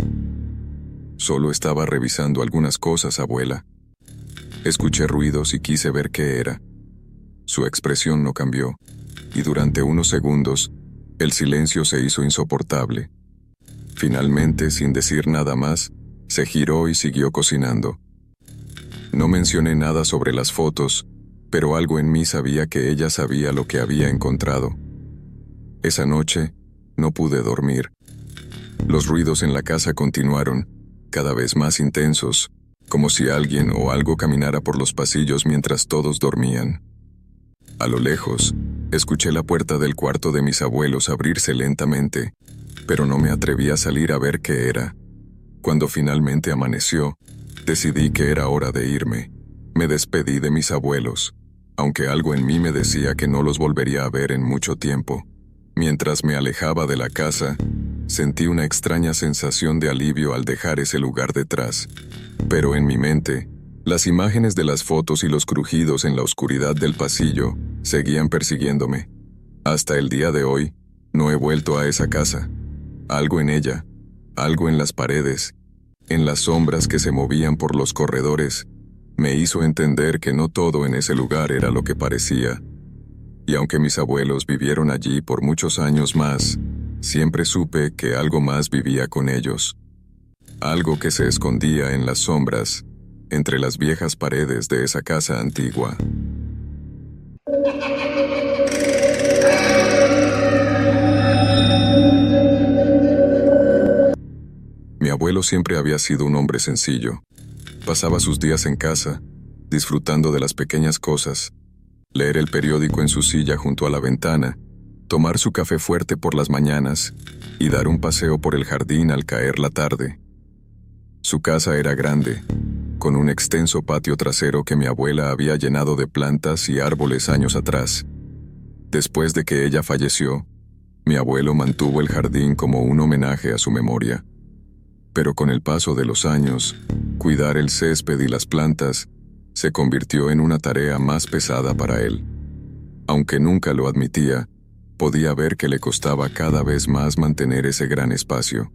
«Solo estaba revisando algunas cosas, abuela». Escuché ruidos y quise ver qué era. Su expresión no cambió, y durante unos segundos, el silencio se hizo insoportable. Finalmente, sin decir nada más, se giró y siguió cocinando. No mencioné nada sobre las fotos, pero algo en mí sabía que ella sabía lo que había encontrado. Esa noche, no pude dormir. Los ruidos en la casa continuaron, cada vez más intensos, como si alguien o algo caminara por los pasillos mientras todos dormían. A lo lejos, escuché la puerta del cuarto de mis abuelos abrirse lentamente, pero no me atreví a salir a ver qué era. Cuando finalmente amaneció, decidí que era hora de irme. Me despedí de mis abuelos, aunque algo en mí me decía que no los volvería a ver en mucho tiempo. Mientras me alejaba de la casa, sentí una extraña sensación de alivio al dejar ese lugar detrás. Pero en mi mente, las imágenes de las fotos y los crujidos en la oscuridad del pasillo seguían persiguiéndome. Hasta el día de hoy, no he vuelto a esa casa. Algo en ella, algo en las paredes, en las sombras que se movían por los corredores, Me hizo entender que no todo en ese lugar era lo que parecía. Y aunque mis abuelos vivieron allí por muchos años más, siempre supe que algo más vivía con ellos. Algo que se escondía en las sombras, entre las viejas paredes de esa casa antigua. Mi abuelo siempre había sido un hombre sencillo. Pasaba sus días en casa, disfrutando de las pequeñas cosas, leer el periódico en su silla junto a la ventana, tomar su café fuerte por las mañanas y dar un paseo por el jardín al caer la tarde. Su casa era grande, con un extenso patio trasero que mi abuela había llenado de plantas y árboles años atrás. Después de que ella falleció, mi abuelo mantuvo el jardín como un homenaje a su memoria. Pero con el paso de los años, cuidar el césped y las plantas se convirtió en una tarea más pesada para él. Aunque nunca lo admitía, podía ver que le costaba cada vez más mantener ese gran espacio.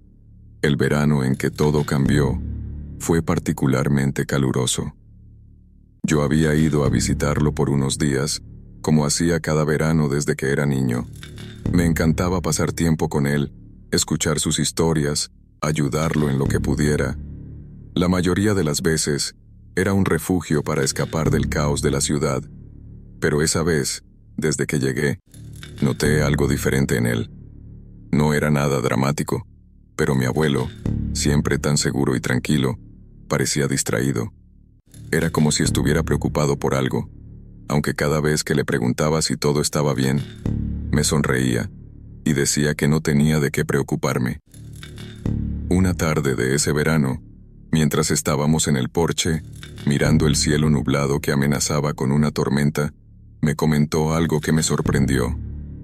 El verano en que todo cambió fue particularmente caluroso. Yo había ido a visitarlo por unos días, como hacía cada verano desde que era niño. Me encantaba pasar tiempo con él, escuchar sus historias, ayudarlo en lo que pudiera. La mayoría de las veces, era un refugio para escapar del caos de la ciudad. Pero esa vez, desde que llegué, noté algo diferente en él. No era nada dramático, pero mi abuelo, siempre tan seguro y tranquilo, parecía distraído. Era como si estuviera preocupado por algo, aunque cada vez que le preguntaba si todo estaba bien, me sonreía y decía que no tenía de qué preocuparme. Una tarde de ese verano, mientras estábamos en el porche, mirando el cielo nublado que amenazaba con una tormenta, me comentó algo que me sorprendió.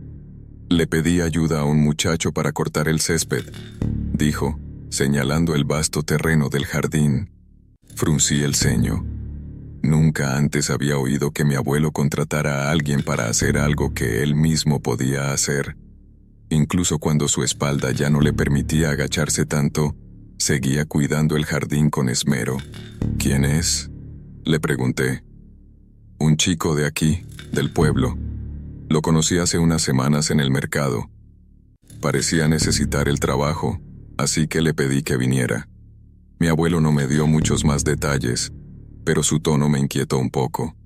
Le pedí ayuda a un muchacho para cortar el césped, dijo, señalando el vasto terreno del jardín. Fruncí el ceño. Nunca antes había oído que mi abuelo contratara a alguien para hacer algo que él mismo podía hacer. Incluso cuando su espalda ya no le permitía agacharse tanto, seguía cuidando el jardín con esmero. ¿Quién es?, le pregunté. Un chico de aquí, del pueblo. Lo conocí hace unas semanas en el mercado. Parecía necesitar el trabajo, así que le pedí que viniera. Mi abuelo no me dio muchos más detalles, pero su tono me inquietó un poco.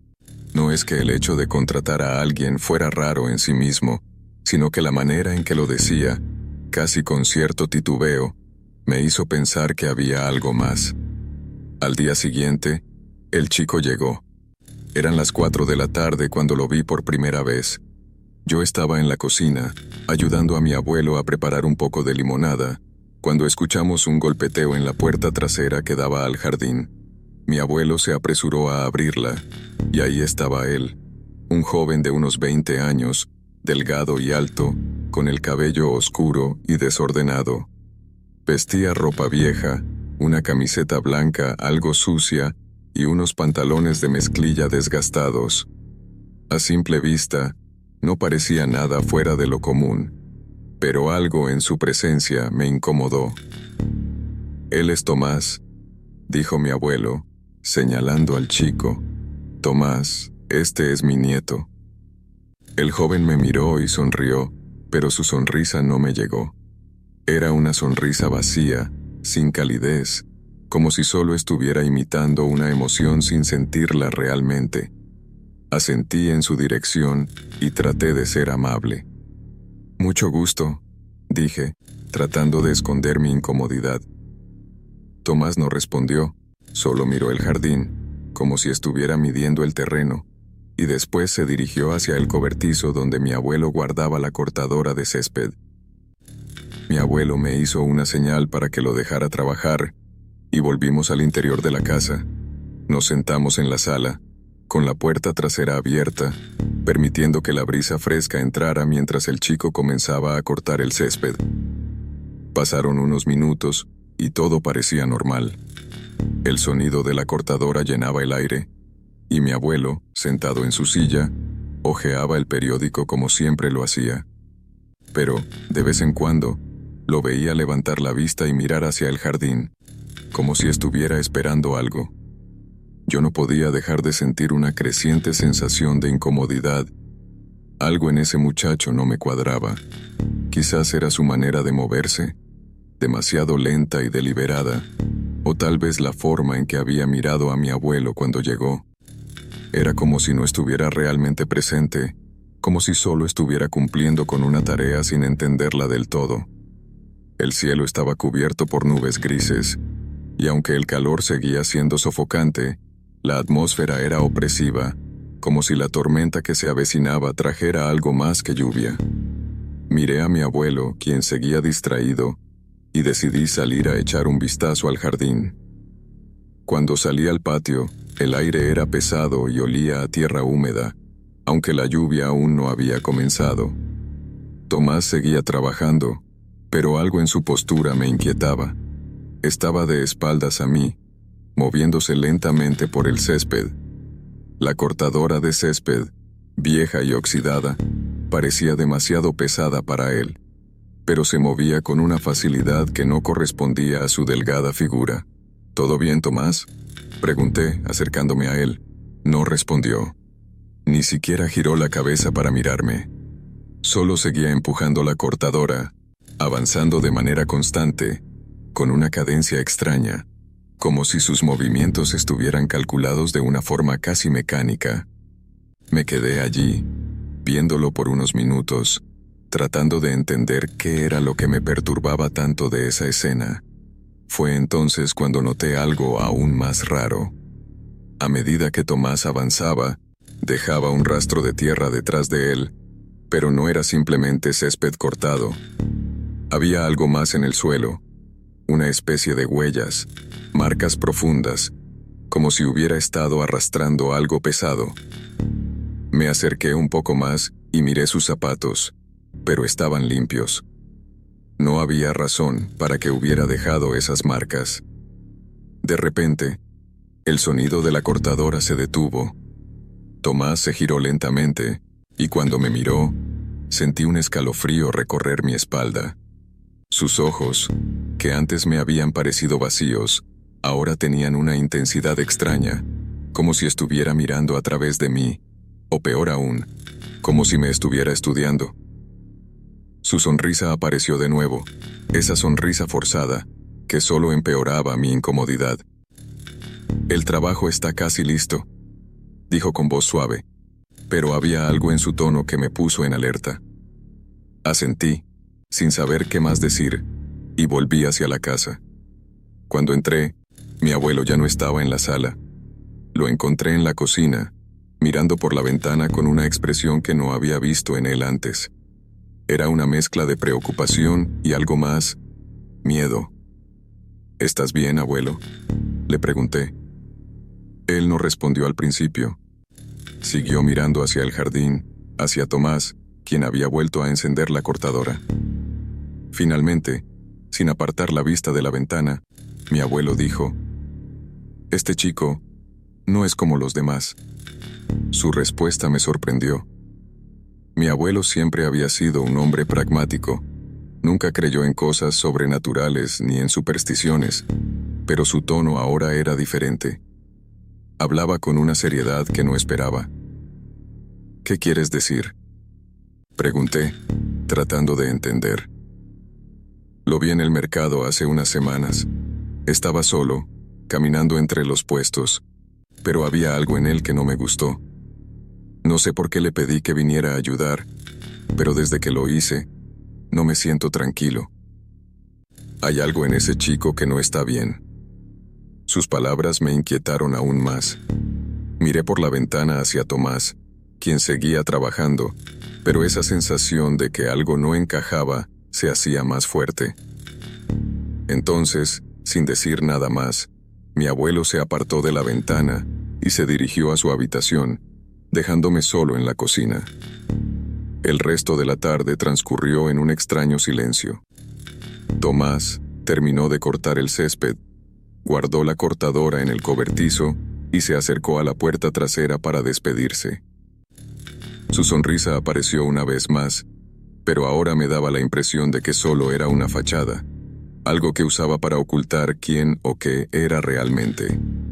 No es que el hecho de contratar a alguien fuera raro en sí mismo, sino que la manera en que lo decía, casi con cierto titubeo, me hizo pensar que había algo más. Al día siguiente, el chico llegó. Eran las cuatro de la tarde cuando lo vi por primera vez. Yo estaba en la cocina, ayudando a mi abuelo a preparar un poco de limonada, cuando escuchamos un golpeteo en la puerta trasera que daba al jardín. Mi abuelo se apresuró a abrirla, y ahí estaba él, un joven de unos veinte años, delgado y alto, con el cabello oscuro y desordenado. Vestía ropa vieja, una camiseta blanca algo sucia y unos pantalones de mezclilla desgastados. A simple vista, no parecía nada fuera de lo común, pero algo en su presencia me incomodó. «Él es Tomás», dijo mi abuelo, señalando al chico. «Tomás, este es mi nieto». El joven me miró y sonrió, pero su sonrisa no me llegó. Era una sonrisa vacía, sin calidez, como si solo estuviera imitando una emoción sin sentirla realmente. Asentí en su dirección y traté de ser amable. «Mucho gusto», dije, tratando de esconder mi incomodidad. Tomás no respondió, solo miró el jardín, como si estuviera midiendo el terreno, y después se dirigió hacia el cobertizo donde mi abuelo guardaba la cortadora de césped. Mi abuelo me hizo una señal para que lo dejara trabajar, y volvimos al interior de la casa. Nos sentamos en la sala, con la puerta trasera abierta, permitiendo que la brisa fresca entrara mientras el chico comenzaba a cortar el césped. Pasaron unos minutos, y todo parecía normal. El sonido de la cortadora llenaba el aire, y mi abuelo, sentado en su silla, hojeaba el periódico como siempre lo hacía. Pero, de vez en cuando, lo veía levantar la vista y mirar hacia el jardín, como si estuviera esperando algo. yo no podía dejar de sentir una creciente sensación de incomodidad. Algo en ese muchacho no me cuadraba. Quizás era su manera de moverse, demasiado lenta y deliberada, o tal vez la forma en que había mirado a mi abuelo cuando llegó. Era como si no estuviera realmente presente, como si solo estuviera cumpliendo con una tarea sin entenderla del todo. El cielo estaba cubierto por nubes grises, y aunque el calor seguía siendo sofocante, la atmósfera era opresiva, como si la tormenta que se avecinaba trajera algo más que lluvia. Miré a mi abuelo, quien seguía distraído, y decidí salir a echar un vistazo al jardín. Cuando salí al patio, el aire era pesado y olía a tierra húmeda, aunque la lluvia aún no había comenzado. Tomás seguía trabajando, pero algo en su postura me inquietaba. Estaba de espaldas a mí, moviéndose lentamente por el césped. La cortadora de césped, vieja y oxidada, parecía demasiado pesada para él, pero se movía con una facilidad que no correspondía a su delgada figura. ¿Todo bien, Tomás?, pregunté, acercándome a él. No respondió. Ni siquiera giró la cabeza para mirarme. Solo seguía empujando la cortadora, avanzando de manera constante, con una cadencia extraña, como si sus movimientos estuvieran calculados de una forma casi mecánica. Me quedé allí, viéndolo por unos minutos, tratando de entender qué era lo que me perturbaba tanto de esa escena. Fue entonces cuando noté algo aún más raro. A medida que Tomás avanzaba, dejaba un rastro de tierra detrás de él, pero no era simplemente césped cortado. Había algo más en el suelo, una especie de huellas, marcas profundas, como si hubiera estado arrastrando algo pesado. Me acerqué un poco más y miré sus zapatos, pero estaban limpios. No había razón para que hubiera dejado esas marcas. De repente, el sonido de la cortadora se detuvo. Tomás se giró lentamente, y cuando me miró, sentí un escalofrío recorrer mi espalda. Sus ojos, que antes me habían parecido vacíos, ahora tenían una intensidad extraña, como si estuviera mirando a través de mí, o peor aún, como si me estuviera estudiando. Su sonrisa apareció de nuevo, esa sonrisa forzada, que solo empeoraba mi incomodidad. «El trabajo está casi listo», dijo con voz suave, pero había algo en su tono que me puso en alerta. Asentí, sin saber qué más decir, y volví hacia la casa. Cuando entré, mi abuelo ya no estaba en la sala. Lo encontré en la cocina, mirando por la ventana con una expresión que no había visto en él antes. Era una mezcla de preocupación y algo más, miedo. «¿Estás bien, abuelo?», le pregunté. Él no respondió al principio. Siguió mirando hacia el jardín, hacia Tomás, quien había vuelto a encender la cortadora. Finalmente, sin apartar la vista de la ventana, mi abuelo dijo: «Este chico no es como los demás». Su respuesta me sorprendió. Mi abuelo siempre había sido un hombre pragmático. Nunca creyó en cosas sobrenaturales ni en supersticiones, pero su tono ahora era diferente. Hablaba con una seriedad que no esperaba. «¿Qué quieres decir?», pregunté, tratando de entender. «Lo vi en el mercado hace unas semanas. Estaba solo, caminando entre los puestos, pero había algo en él que no me gustó. No sé por qué le pedí que viniera a ayudar, pero desde que lo hice, no me siento tranquilo. Hay algo en ese chico que no está bien». Sus palabras me inquietaron aún más. Miré por la ventana hacia Tomás, quien seguía trabajando, pero esa sensación de que algo no encajaba se hacía más fuerte. Entonces, sin decir nada más, mi abuelo se apartó de la ventana y se dirigió a su habitación, dejándome solo en la cocina. El resto de la tarde transcurrió en un extraño silencio. Tomás terminó de cortar el césped, guardó la cortadora en el cobertizo y se acercó a la puerta trasera para despedirse. Su sonrisa apareció una vez más, pero ahora me daba la impresión de que solo era una fachada, algo que usaba para ocultar quién o qué era realmente.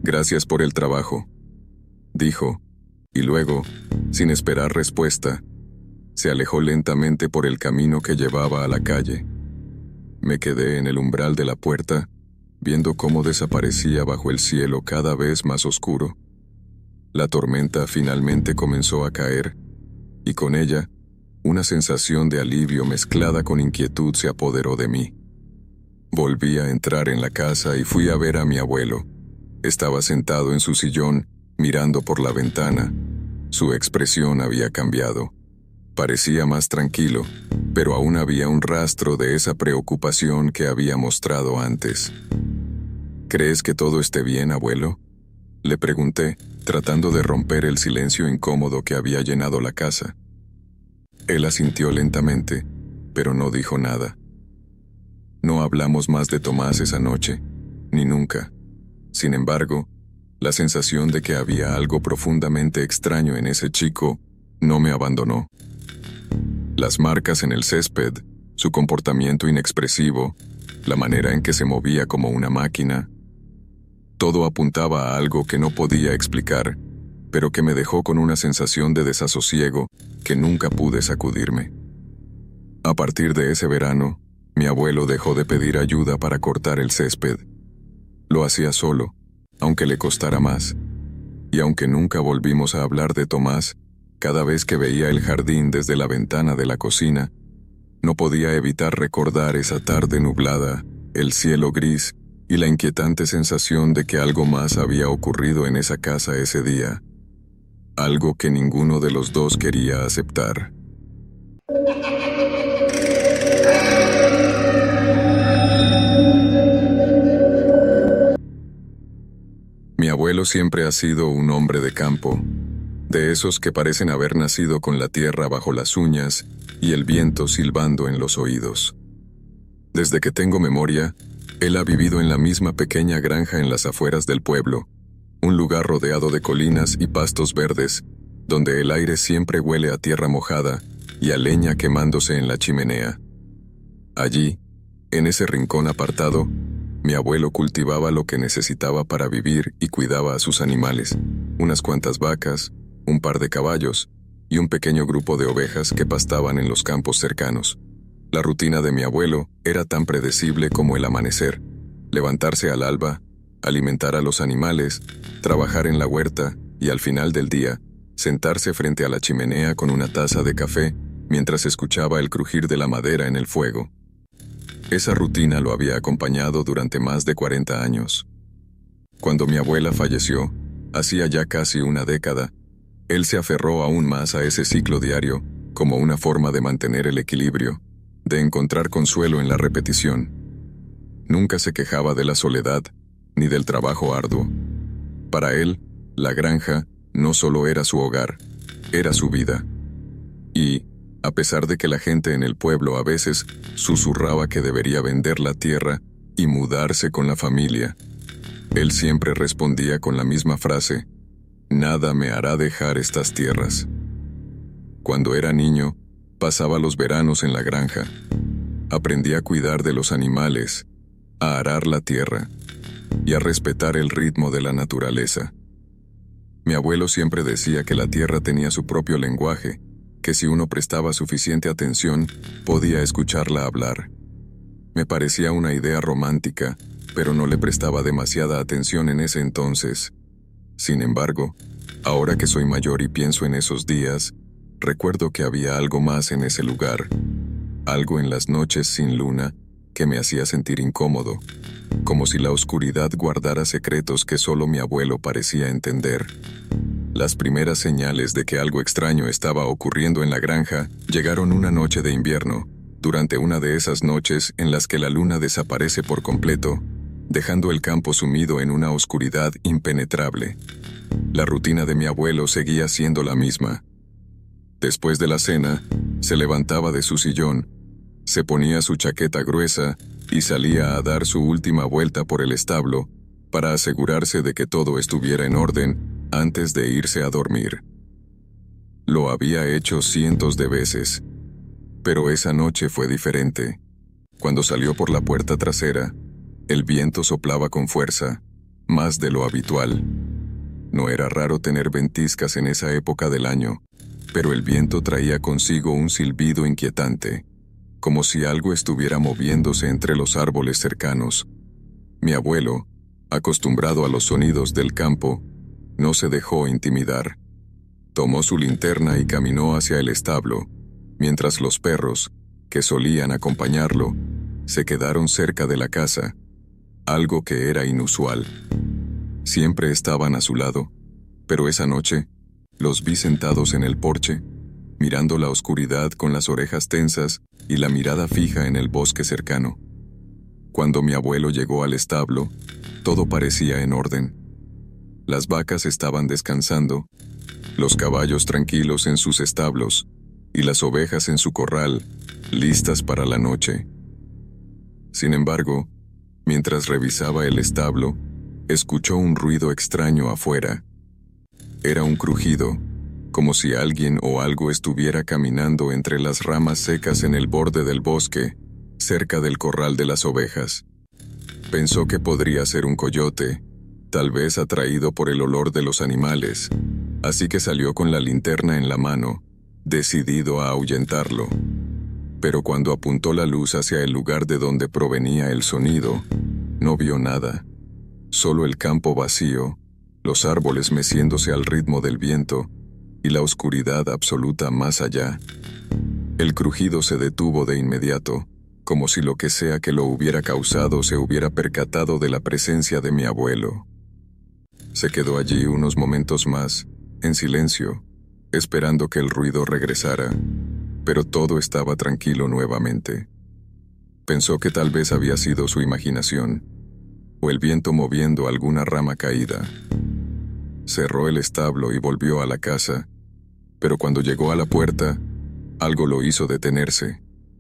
Gracias por el trabajo, dijo, y luego, sin esperar respuesta, se alejó lentamente por el camino que llevaba a la calle. Me quedé en el umbral de la puerta, viendo cómo desaparecía bajo el cielo cada vez más oscuro. La tormenta finalmente comenzó a caer, y con ella, una sensación de alivio mezclada con inquietud se apoderó de mí. Volví a entrar en la casa y fui a ver a mi abuelo. Estaba sentado en su sillón, mirando por la ventana. Su expresión había cambiado. Parecía más tranquilo, pero aún había un rastro de esa preocupación que había mostrado antes. ¿Crees que todo esté bien, abuelo?, le pregunté, tratando de romper el silencio incómodo que había llenado la casa. Él asintió lentamente, pero no dijo nada. No hablamos más de Tomás esa noche, ni nunca. Sin embargo, la sensación de que había algo profundamente extraño en ese chico no me abandonó. Las marcas en el césped, su comportamiento inexpresivo, la manera en que se movía como una máquina, todo apuntaba a algo que no podía explicar, pero que me dejó con una sensación de desasosiego que nunca pude sacudirme. A partir de ese verano, mi abuelo dejó de pedir ayuda para cortar el césped. Lo hacía solo, aunque le costara más. Y aunque nunca volvimos a hablar de Tomás, cada vez que veía el jardín desde la ventana de la cocina, no podía evitar recordar esa tarde nublada, el cielo gris y la inquietante sensación de que algo más había ocurrido en esa casa ese día. Algo que ninguno de los dos quería aceptar. Mi abuelo siempre ha sido un hombre de campo, de esos que parecen haber nacido con la tierra bajo las uñas y el viento silbando en los oídos. Desde que tengo memoria, él ha vivido en la misma pequeña granja en las afueras del pueblo, un lugar rodeado de colinas y pastos verdes, donde el aire siempre huele a tierra mojada y a leña quemándose en la chimenea. Allí, en ese rincón apartado, mi abuelo cultivaba lo que necesitaba para vivir y cuidaba a sus animales, unas cuantas vacas, un par de caballos y un pequeño grupo de ovejas que pastaban en los campos cercanos. La rutina de mi abuelo era tan predecible como el amanecer: levantarse al alba, alimentar a los animales, trabajar en la huerta y al final del día, sentarse frente a la chimenea con una taza de café mientras escuchaba el crujir de la madera en el fuego. Esa rutina lo había acompañado durante más de cuarenta años. Cuando mi abuela falleció, hacía ya casi una década, él se aferró aún más a ese ciclo diario como una forma de mantener el equilibrio, de encontrar consuelo en la repetición. Nunca se quejaba de la soledad ni del trabajo arduo. Para él, la granja no solo era su hogar, era su vida. Y, a pesar de que la gente en el pueblo a veces susurraba que debería vender la tierra y mudarse con la familia, él siempre respondía con la misma frase: «Nada me hará dejar estas tierras». Cuando era niño, pasaba los veranos en la granja. Aprendí a cuidar de los animales, a arar la tierra y a respetar el ritmo de la naturaleza. Mi abuelo siempre decía que la tierra tenía su propio lenguaje, que si uno prestaba suficiente atención, podía escucharla hablar. Me parecía una idea romántica, pero no le prestaba demasiada atención en ese entonces. Sin embargo, ahora que soy mayor y pienso en esos días, recuerdo que había algo más en ese lugar, algo en las noches sin luna que me hacía sentir incómodo, como si la oscuridad guardara secretos que solo mi abuelo parecía entender. Las primeras señales de que algo extraño estaba ocurriendo en la granja llegaron una noche de invierno, durante una de esas noches en las que la luna desaparece por completo, dejando el campo sumido en una oscuridad impenetrable. La rutina de mi abuelo seguía siendo la misma. Después de la cena, se levantaba de su sillón, se ponía su chaqueta gruesa y salía a dar su última vuelta por el establo para asegurarse de que todo estuviera en orden antes de irse a dormir. Lo había hecho cientos de veces, pero esa noche fue diferente. Cuando salió por la puerta trasera, el viento soplaba con fuerza, más de lo habitual. No era raro tener ventiscas en esa época del año, pero el viento traía consigo un silbido inquietante, como si algo estuviera moviéndose entre los árboles cercanos. Mi abuelo, acostumbrado a los sonidos del campo, no se dejó intimidar. Tomó su linterna y caminó hacia el establo, mientras los perros, que solían acompañarlo, se quedaron cerca de la casa, algo que era inusual. Siempre estaban a su lado, pero esa noche los vi sentados en el porche, mirando la oscuridad con las orejas tensas y la mirada fija en el bosque cercano. Cuando mi abuelo llegó al establo, todo parecía en orden. Las vacas estaban descansando, los caballos tranquilos en sus establos y las ovejas en su corral, listas para la noche. Sin embargo, mientras revisaba el establo, escuchó un ruido extraño afuera. Era un crujido, como si alguien o algo estuviera caminando entre las ramas secas en el borde del bosque, cerca del corral de las ovejas. Pensó que podría ser un coyote, tal vez atraído por el olor de los animales, así que salió con la linterna en la mano, decidido a ahuyentarlo. Pero cuando apuntó la luz hacia el lugar de donde provenía el sonido, no vio nada. Solo el campo vacío, los árboles meciéndose al ritmo del viento y la oscuridad absoluta más allá. El crujido se detuvo de inmediato, como si lo que sea que lo hubiera causado se hubiera percatado de la presencia de mi abuelo. Se quedó allí unos momentos más, en silencio, esperando que el ruido regresara, pero todo estaba tranquilo nuevamente. Pensó que tal vez había sido su imaginación, o el viento moviendo alguna rama caída. Cerró el establo y volvió a la casa, pero cuando llegó a la puerta, algo lo hizo detenerse.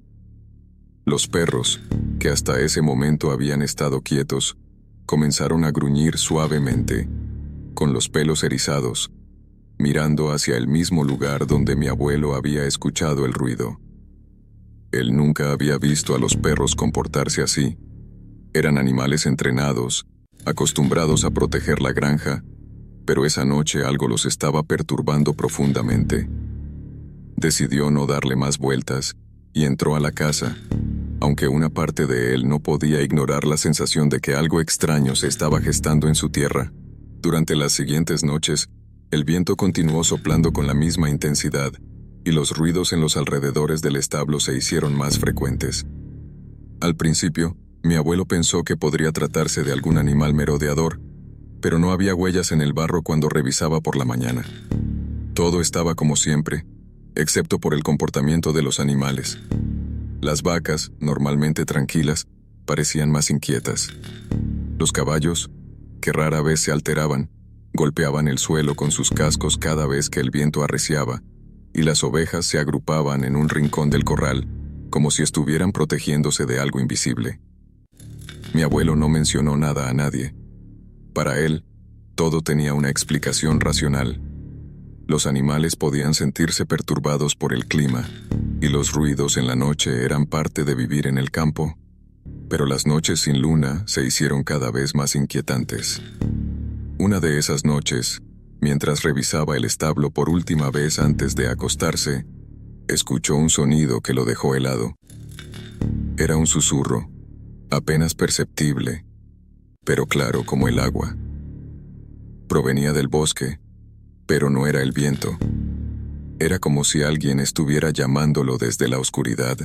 Los perros, que hasta ese momento habían estado quietos, comenzaron a gruñir suavemente, con los pelos erizados, mirando hacia el mismo lugar donde mi abuelo había escuchado el ruido. Él nunca había visto a los perros comportarse así. Eran animales entrenados, acostumbrados a proteger la granja, pero esa noche algo los estaba perturbando profundamente. Decidió no darle más vueltas y entró a la casa, aunque una parte de él no podía ignorar la sensación de que algo extraño se estaba gestando en su tierra. Durante las siguientes noches, el viento continuó soplando con la misma intensidad, y los ruidos en los alrededores del establo se hicieron más frecuentes. Al principio, mi abuelo pensó que podría tratarse de algún animal merodeador, pero no había huellas en el barro cuando revisaba por la mañana. Todo estaba como siempre, excepto por el comportamiento de los animales. Las vacas, normalmente tranquilas, parecían más inquietas. Los caballos, que rara vez se alteraban, golpeaban el suelo con sus cascos cada vez que el viento arreciaba, y las ovejas se agrupaban en un rincón del corral, como si estuvieran protegiéndose de algo invisible. Mi abuelo no mencionó nada a nadie. Para él, todo tenía una explicación racional. Los animales podían sentirse perturbados por el clima, y los ruidos en la noche eran parte de vivir en el campo, pero las noches sin luna se hicieron cada vez más inquietantes. Una de esas noches, mientras revisaba el establo por última vez antes de acostarse, escuchó un sonido que lo dejó helado. Era un susurro, apenas perceptible, pero claro como el agua. Provenía del bosque, pero no era el viento. Era como si alguien estuviera llamándolo desde la oscuridad.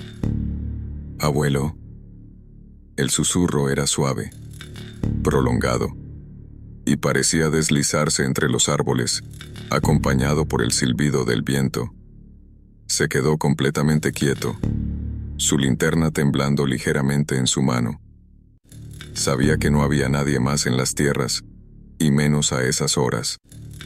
«Abuelo». El susurro era suave, prolongado, y parecía deslizarse entre los árboles, acompañado por el silbido del viento. Se quedó completamente quieto, su linterna temblando ligeramente en su mano. Sabía que no había nadie más en las tierras, y menos a esas horas.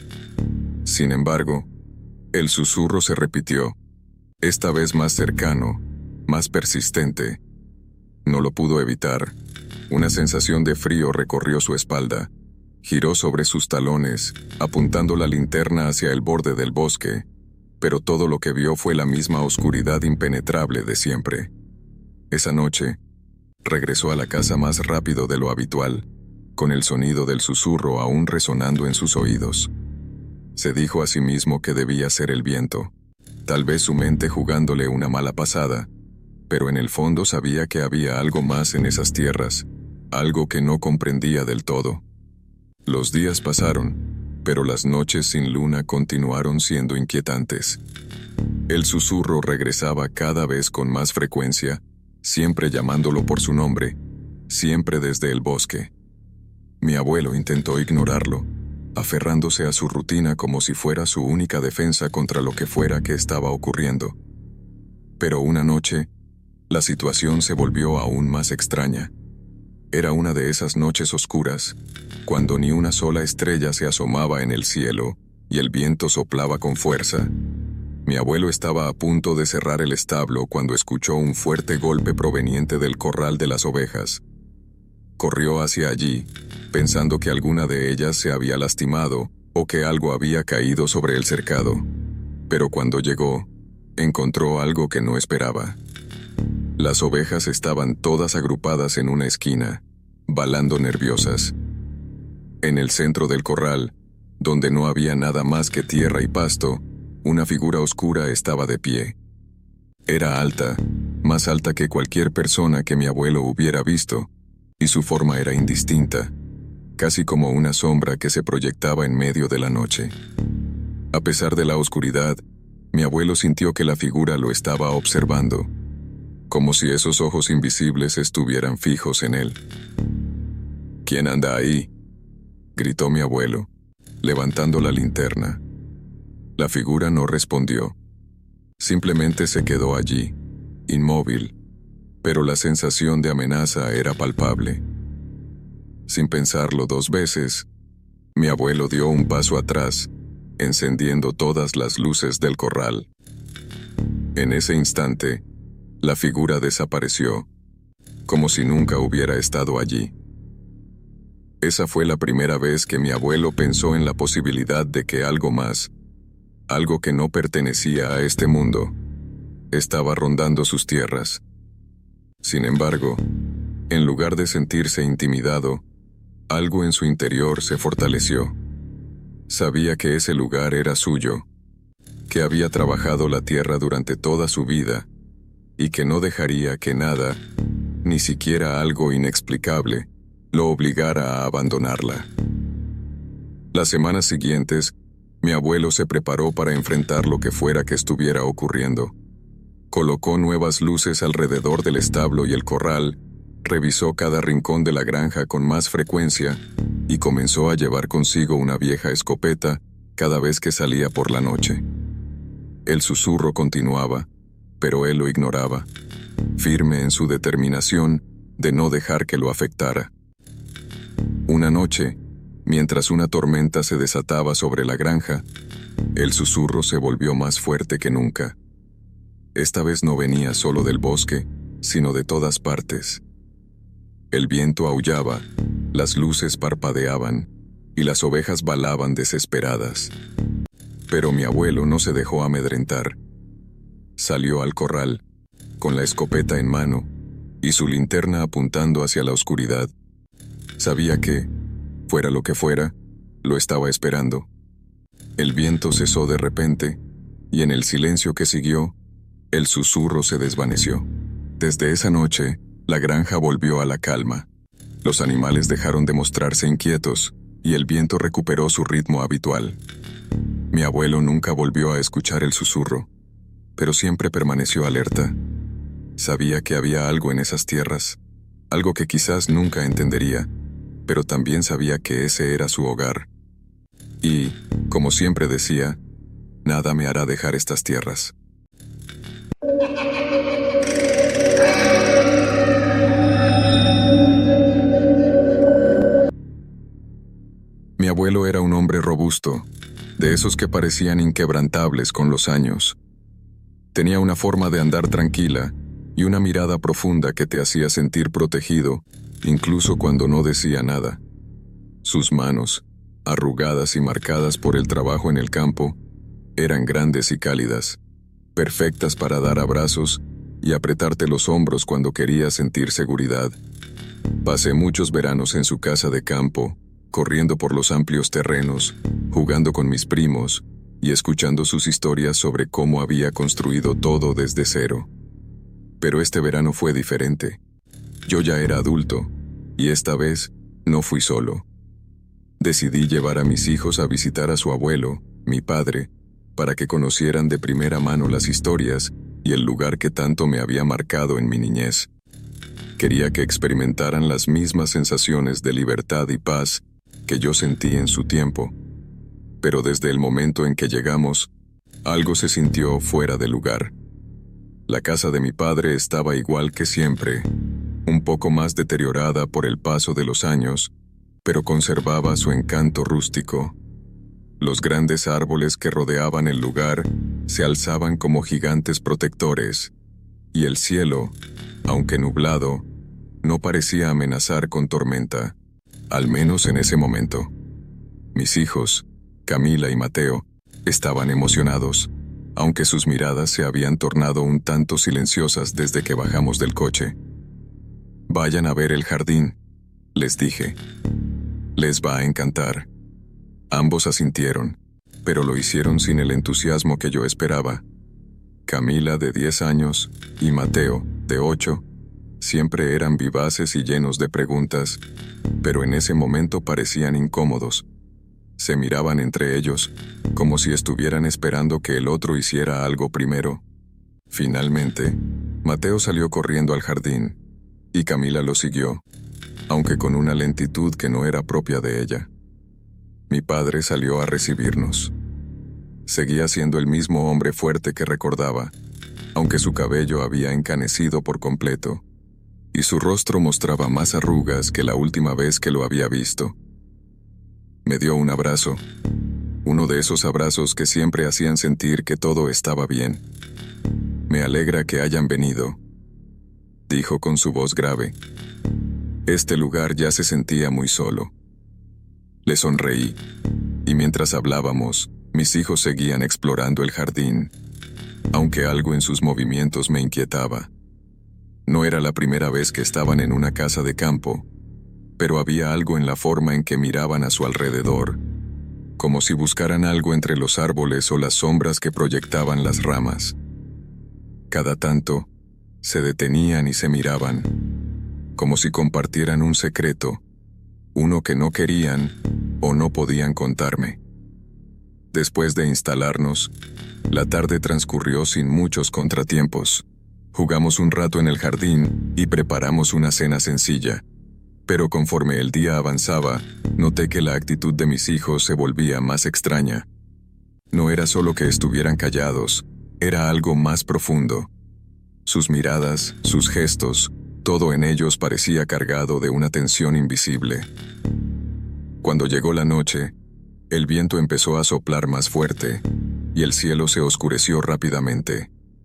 Sin embargo, el susurro se repitió, esta vez más cercano, más persistente. No lo pudo evitar. Una sensación de frío recorrió su espalda. Giró sobre sus talones, apuntando la linterna hacia el borde del bosque, pero todo lo que vio fue la misma oscuridad impenetrable de siempre. Esa noche, regresó a la casa más rápido de lo habitual, con el sonido del susurro aún resonando en sus oídos. Se dijo a sí mismo que debía ser el viento, tal vez su mente jugándole una mala pasada, pero en el fondo sabía que había algo más en esas tierras, algo que no comprendía del todo. Los días pasaron, pero las noches sin luna continuaron siendo inquietantes. El susurro regresaba cada vez con más frecuencia, siempre llamándolo por su nombre, siempre desde el bosque. Mi abuelo intentó ignorarlo, aferrándose a su rutina como si fuera su única defensa contra lo que fuera que estaba ocurriendo. Pero una noche, la situación se volvió aún más extraña. Era una de esas noches oscuras, cuando ni una sola estrella se asomaba en el cielo y el viento soplaba con fuerza. Mi abuelo estaba a punto de cerrar el establo cuando escuchó un fuerte golpe proveniente del corral de las ovejas. Corrió hacia allí, pensando que alguna de ellas se había lastimado o que algo había caído sobre el cercado. Pero cuando llegó, encontró algo que no esperaba. Las ovejas estaban todas agrupadas en una esquina, balando nerviosas. En el centro del corral, donde no había nada más que tierra y pasto, una figura oscura estaba de pie. Era alta, más alta que cualquier persona que mi abuelo hubiera visto, y su forma era indistinta, casi como una sombra que se proyectaba en medio de la noche. A pesar de la oscuridad, mi abuelo sintió que la figura lo estaba observando, como si esos ojos invisibles estuvieran fijos en él. «¿Quién anda ahí?», gritó mi abuelo, levantando la linterna. La figura no respondió. Simplemente se quedó allí, inmóvil, pero la sensación de amenaza era palpable. Sin pensarlo dos veces, mi abuelo dio un paso atrás, encendiendo todas las luces del corral. En ese instante, la figura desapareció, como si nunca hubiera estado allí. Esa fue la primera vez que mi abuelo pensó en la posibilidad de que algo más, algo que no pertenecía a este mundo, estaba rondando sus tierras. Sin embargo, en lugar de sentirse intimidado, algo en su interior se fortaleció. Sabía que ese lugar era suyo, que había trabajado la tierra durante toda su vida, y que no dejaría que nada, ni siquiera algo inexplicable, lo obligara a abandonarla. Las semanas siguientes, mi abuelo se preparó para enfrentar lo que fuera que estuviera ocurriendo. Colocó nuevas luces alrededor del establo y el corral, revisó cada rincón de la granja con más frecuencia y comenzó a llevar consigo una vieja escopeta cada vez que salía por la noche. El susurro continuaba, pero él lo ignoraba, firme en su determinación de no dejar que lo afectara. Una noche, mientras una tormenta se desataba sobre la granja, el susurro se volvió más fuerte que nunca. Esta vez no venía solo del bosque, sino de todas partes. El viento aullaba, las luces parpadeaban, y las ovejas balaban desesperadas. Pero mi abuelo no se dejó amedrentar. Salió al corral, con la escopeta en mano, y su linterna apuntando hacia la oscuridad. Sabía que, fuera lo que fuera, lo estaba esperando. El viento cesó de repente, y en el silencio que siguió, el susurro se desvaneció. Desde esa noche, la granja volvió a la calma. Los animales dejaron de mostrarse inquietos, y el viento recuperó su ritmo habitual. Mi abuelo nunca volvió a escuchar el susurro, pero siempre permaneció alerta. Sabía que había algo en esas tierras, algo que quizás nunca entendería, pero también sabía que ese era su hogar. Y, como siempre decía, nada me hará dejar estas tierras. Mi abuelo era un hombre robusto, de esos que parecían inquebrantables con los años. Tenía una forma de andar tranquila y una mirada profunda que te hacía sentir protegido, incluso cuando no decía nada. Sus manos, arrugadas y marcadas por el trabajo en el campo, eran grandes y cálidas, perfectas para dar abrazos y apretarte los hombros cuando querías sentir seguridad. Pasé muchos veranos en su casa de campo, corriendo por los amplios terrenos, jugando con mis primos y escuchando sus historias sobre cómo había construido todo desde cero. Pero este verano fue diferente. Yo ya era adulto, y esta vez no fui solo. Decidí llevar a mis hijos a visitar a su abuelo, mi padre, para que conocieran de primera mano las historias y el lugar que tanto me había marcado en mi niñez. Quería que experimentaran las mismas sensaciones de libertad y paz que yo sentí en su tiempo. Pero desde el momento en que llegamos, algo se sintió fuera de lugar. La casa de mi padre estaba igual que siempre, un poco más deteriorada por el paso de los años, pero conservaba su encanto rústico. Los grandes árboles que rodeaban el lugar se alzaban como gigantes protectores, y el cielo, aunque nublado, no parecía amenazar con tormenta, al menos en ese momento. Mis hijos, Camila y Mateo, estaban emocionados, aunque sus miradas se habían tornado un tanto silenciosas desde que bajamos del coche. «Vayan a ver el jardín», les dije. «Les va a encantar». Ambos asintieron, pero lo hicieron sin el entusiasmo que yo esperaba. Camila, de diez años, y Mateo, de ocho, siempre eran vivaces y llenos de preguntas, pero en ese momento parecían incómodos. Se miraban entre ellos, como si estuvieran esperando que el otro hiciera algo primero. Finalmente, Mateo salió corriendo al jardín, y Camila lo siguió, aunque con una lentitud que no era propia de ella. Mi padre salió a recibirnos. Seguía siendo el mismo hombre fuerte que recordaba, aunque su cabello había encanecido por completo, y su rostro mostraba más arrugas que la última vez que lo había visto. Me dio un abrazo, uno de esos abrazos que siempre hacían sentir que todo estaba bien. «Me alegra que hayan venido», dijo con su voz grave. Este lugar ya se sentía muy solo. Le sonreí, y mientras hablábamos, mis hijos seguían explorando el jardín, aunque algo en sus movimientos me inquietaba. No era la primera vez que estaban en una casa de campo, pero había algo en la forma en que miraban a su alrededor, como si buscaran algo entre los árboles o las sombras que proyectaban las ramas. Cada tanto, se detenían y se miraban, como si compartieran un secreto, uno que no querían o no podían contarme. Después de instalarnos, la tarde transcurrió sin muchos contratiempos. Jugamos un rato en el jardín y preparamos una cena sencilla. Pero conforme el día avanzaba, noté que la actitud de mis hijos se volvía más extraña. No era solo que estuvieran callados, era algo más profundo. Sus miradas, sus gestos, todo en ellos parecía cargado de una tensión invisible. Cuando llegó la noche, el viento empezó a soplar más fuerte, y el cielo se oscureció rápidamente.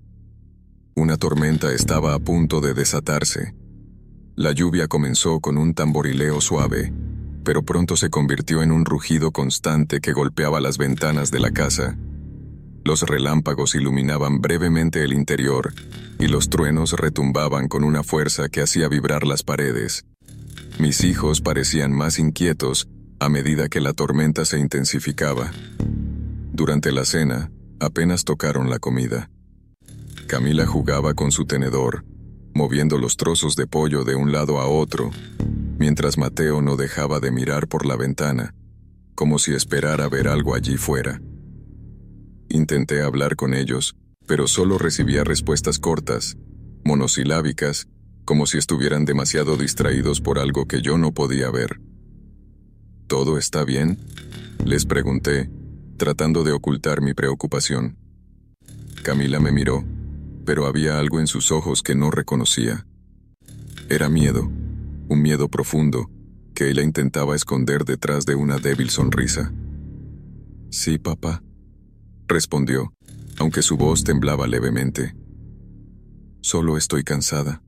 Una tormenta estaba a punto de desatarse. La lluvia comenzó con un tamborileo suave, pero pronto se convirtió en un rugido constante que golpeaba las ventanas de la casa. Los relámpagos iluminaban brevemente el interior, y los truenos retumbaban con una fuerza que hacía vibrar las paredes. Mis hijos parecían más inquietos a medida que la tormenta se intensificaba. Durante la cena, apenas tocaron la comida. Camila jugaba con su tenedor, moviendo los trozos de pollo de un lado a otro, mientras Mateo no dejaba de mirar por la ventana, como si esperara ver algo allí fuera. Intenté hablar con ellos, pero solo recibía respuestas cortas, monosilábicas, como si estuvieran demasiado distraídos por algo que yo no podía ver. ¿Todo está bien?, les pregunté, tratando de ocultar mi preocupación. Camila me miró, pero había algo en sus ojos que no reconocía. Era miedo, un miedo profundo, que ella intentaba esconder detrás de una débil sonrisa. «Sí, papá», respondió, aunque su voz temblaba levemente. «Solo estoy cansada».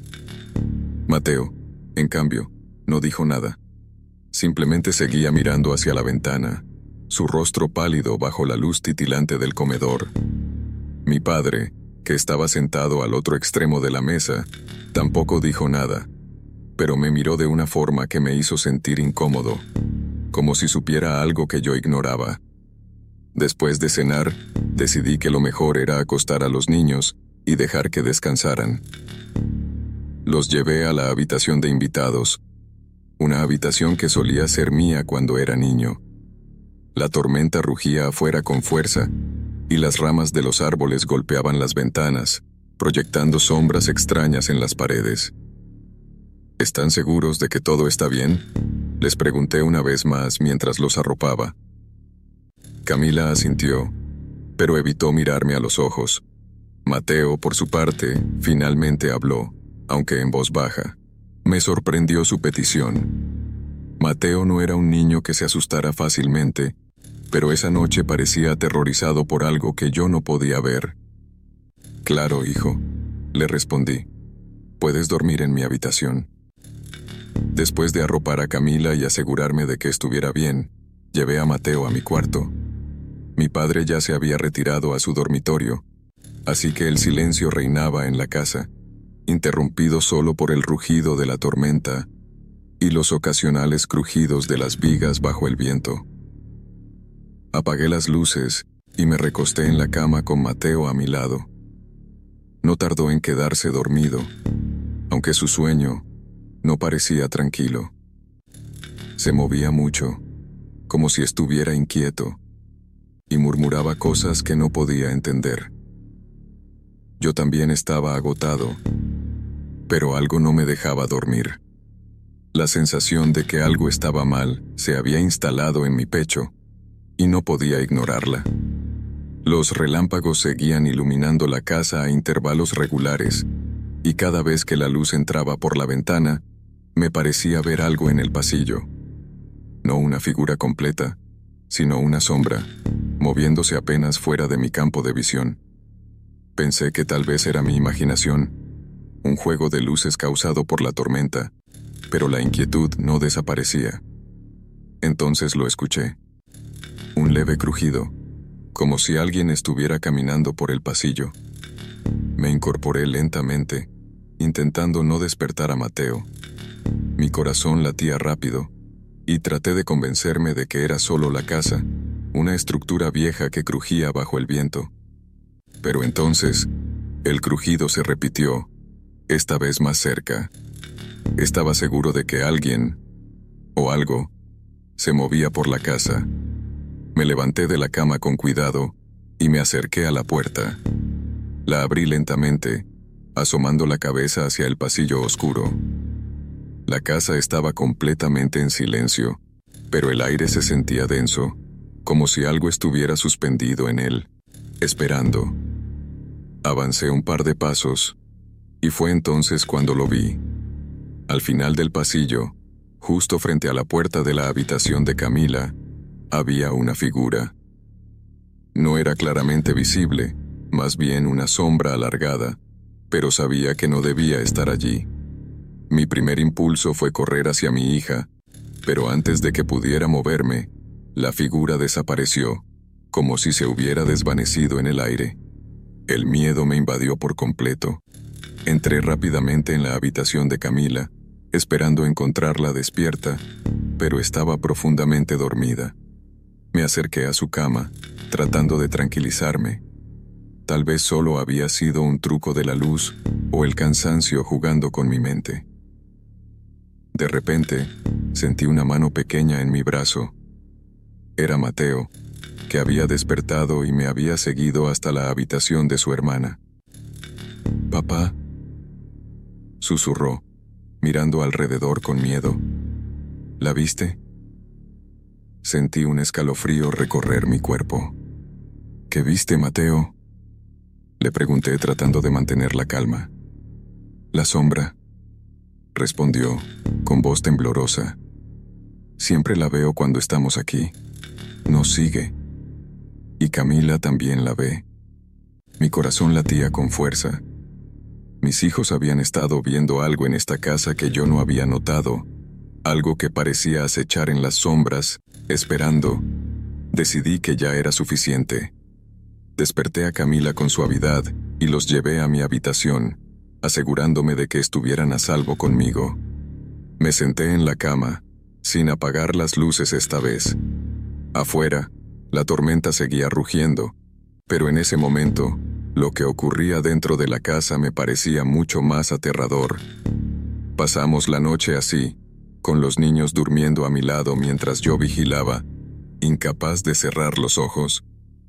Mateo, en cambio, no dijo nada. Simplemente seguía mirando hacia la ventana, su rostro pálido bajo la luz titilante del comedor. Mi padre, que estaba sentado al otro extremo de la mesa, tampoco dijo nada, pero me miró de una forma que me hizo sentir incómodo, como si supiera algo que yo ignoraba. Después de cenar, decidí que lo mejor era acostar a los niños y dejar que descansaran. Los llevé a la habitación de invitados, una habitación que solía ser mía cuando era niño. La tormenta rugía afuera con fuerza, y las ramas de los árboles golpeaban las ventanas, proyectando sombras extrañas en las paredes. ¿Están seguros de que todo está bien?, les pregunté una vez más mientras los arropaba. Camila asintió, pero evitó mirarme a los ojos. Mateo, por su parte, finalmente habló, aunque en voz baja. Me sorprendió su petición. Mateo no era un niño que se asustara fácilmente, pero esa noche parecía aterrorizado por algo que yo no podía ver. Claro, hijo, le respondí. Puedes dormir en mi habitación. Después de arropar a Camila y asegurarme de que estuviera bien, llevé a Mateo a mi cuarto. Mi padre ya se había retirado a su dormitorio, así que el silencio reinaba en la casa, interrumpido solo por el rugido de la tormenta y los ocasionales crujidos de las vigas bajo el viento. Apagué las luces y me recosté en la cama con Mateo a mi lado. No tardó en quedarse dormido, aunque su sueño no parecía tranquilo. Se movía mucho, como si estuviera inquieto, y murmuraba cosas que no podía entender. Yo también estaba agotado, pero algo no me dejaba dormir. La sensación de que algo estaba mal se había instalado en mi pecho, y no podía ignorarla. Los relámpagos seguían iluminando la casa a intervalos regulares, y cada vez que la luz entraba por la ventana, me parecía ver algo en el pasillo. No una figura completa, sino una sombra, moviéndose apenas fuera de mi campo de visión. Pensé que tal vez era mi imaginación, un juego de luces causado por la tormenta, pero la inquietud no desaparecía. Entonces lo escuché. Un leve crujido, como si alguien estuviera caminando por el pasillo. Me incorporé lentamente, intentando no despertar a Mateo. Mi corazón latía rápido, y traté de convencerme de que era solo la casa, una estructura vieja que crujía bajo el viento. Pero entonces, el crujido se repitió, esta vez más cerca. Estaba seguro de que alguien, o algo, se movía por la casa. Me levanté de la cama con cuidado y me acerqué a la puerta. La abrí lentamente, asomando la cabeza hacia el pasillo oscuro. La casa estaba completamente en silencio, pero el aire se sentía denso, como si algo estuviera suspendido en él, esperando. Avancé un par de pasos, y fue entonces cuando lo vi. Al final del pasillo, justo frente a la puerta de la habitación de Camila, había una figura. No era claramente visible, más bien una sombra alargada, pero sabía que no debía estar allí. Mi primer impulso fue correr hacia mi hija, pero antes de que pudiera moverme, la figura desapareció, como si se hubiera desvanecido en el aire. El miedo me invadió por completo. Entré rápidamente en la habitación de Camila, esperando encontrarla despierta, pero estaba profundamente dormida. Me acerqué a su cama, tratando de tranquilizarme. Tal vez solo había sido un truco de la luz o el cansancio jugando con mi mente. De repente, sentí una mano pequeña en mi brazo. Era Mateo, que había despertado y me había seguido hasta la habitación de su hermana. «Papá», susurró, mirando alrededor con miedo. «¿La viste?» Sentí un escalofrío recorrer mi cuerpo. «¿Qué viste, Mateo?», le pregunté tratando de mantener la calma. «La sombra», respondió, con voz temblorosa. «Siempre la veo cuando estamos aquí. Nos sigue. Y Camila también la ve». Mi corazón latía con fuerza. Mis hijos habían estado viendo algo en esta casa que yo no había notado, algo que parecía acechar en las sombras, esperando. Decidí que ya era suficiente. Desperté a Camila con suavidad y los llevé a mi habitación, asegurándome de que estuvieran a salvo conmigo. Me senté en la cama, sin apagar las luces esta vez. Afuera, la tormenta seguía rugiendo, pero en ese momento, lo que ocurría dentro de la casa me parecía mucho más aterrador. Pasamos la noche así, con los niños durmiendo a mi lado mientras yo vigilaba, incapaz de cerrar los ojos.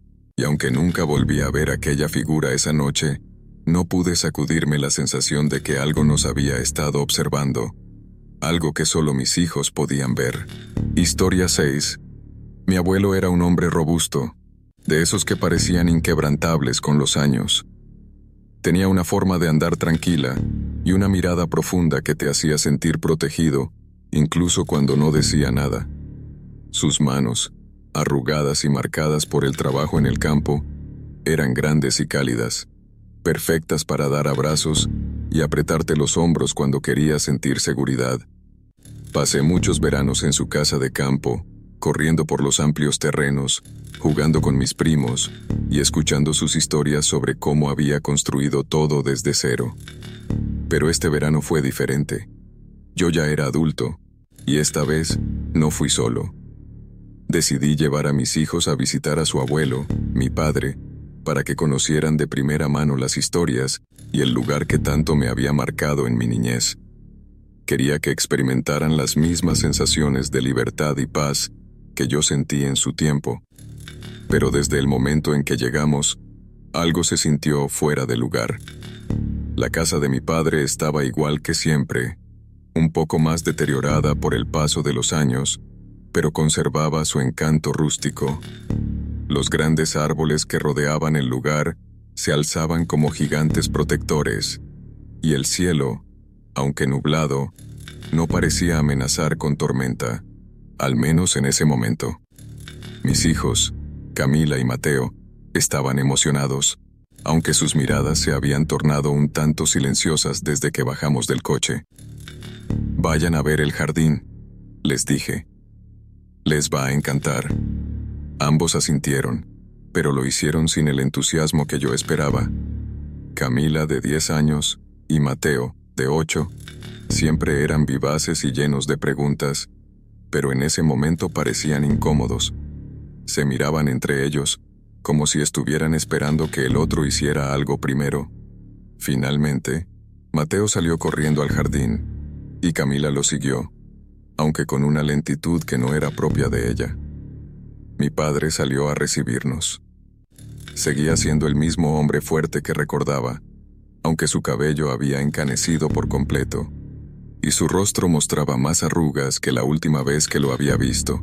Y aunque nunca volví a ver aquella figura esa noche, no pude sacudirme la sensación de que algo nos había estado observando, algo que solo mis hijos podían ver. Historia seis. Mi abuelo era un hombre robusto, de esos que parecían inquebrantables con los años. Tenía una forma de andar tranquila y una mirada profunda que te hacía sentir protegido, incluso cuando no decía nada. Sus manos, arrugadas y marcadas por el trabajo en el campo, eran grandes y cálidas, perfectas para dar abrazos y apretarte los hombros cuando querías sentir seguridad. Pasé muchos veranos en su casa de campo, corriendo por los amplios terrenos, jugando con mis primos y escuchando sus historias sobre cómo había construido todo desde cero. Pero este verano fue diferente. Yo ya era adulto, y esta vez no fui solo. Decidí llevar a mis hijos a visitar a su abuelo, mi padre, para que conocieran de primera mano las historias y el lugar que tanto me había marcado en mi niñez. Quería que experimentaran las mismas sensaciones de libertad y paz que yo sentí en su tiempo. Pero desde el momento en que llegamos, algo se sintió fuera de lugar. La casa de mi padre estaba igual que siempre, un poco más deteriorada por el paso de los años, pero conservaba su encanto rústico. Los grandes árboles que rodeaban el lugar se alzaban como gigantes protectores, y el cielo, aunque nublado, no parecía amenazar con tormenta, al menos en ese momento. Mis hijos, Camila y Mateo, estaban emocionados, aunque sus miradas se habían tornado un tanto silenciosas desde que bajamos del coche. «Vayan a ver el jardín», les dije. «Les va a encantar». Ambos asintieron, pero lo hicieron sin el entusiasmo que yo esperaba. Camila, de diez años, y Mateo, de ocho, siempre eran vivaces y llenos de preguntas, pero en ese momento parecían incómodos. Se miraban entre ellos, como si estuvieran esperando que el otro hiciera algo primero. Finalmente, Mateo salió corriendo al jardín, y Camila lo siguió, aunque con una lentitud que no era propia de ella. Mi padre salió a recibirnos. Seguía siendo el mismo hombre fuerte que recordaba, aunque su cabello había encanecido por completo, y su rostro mostraba más arrugas que la última vez que lo había visto.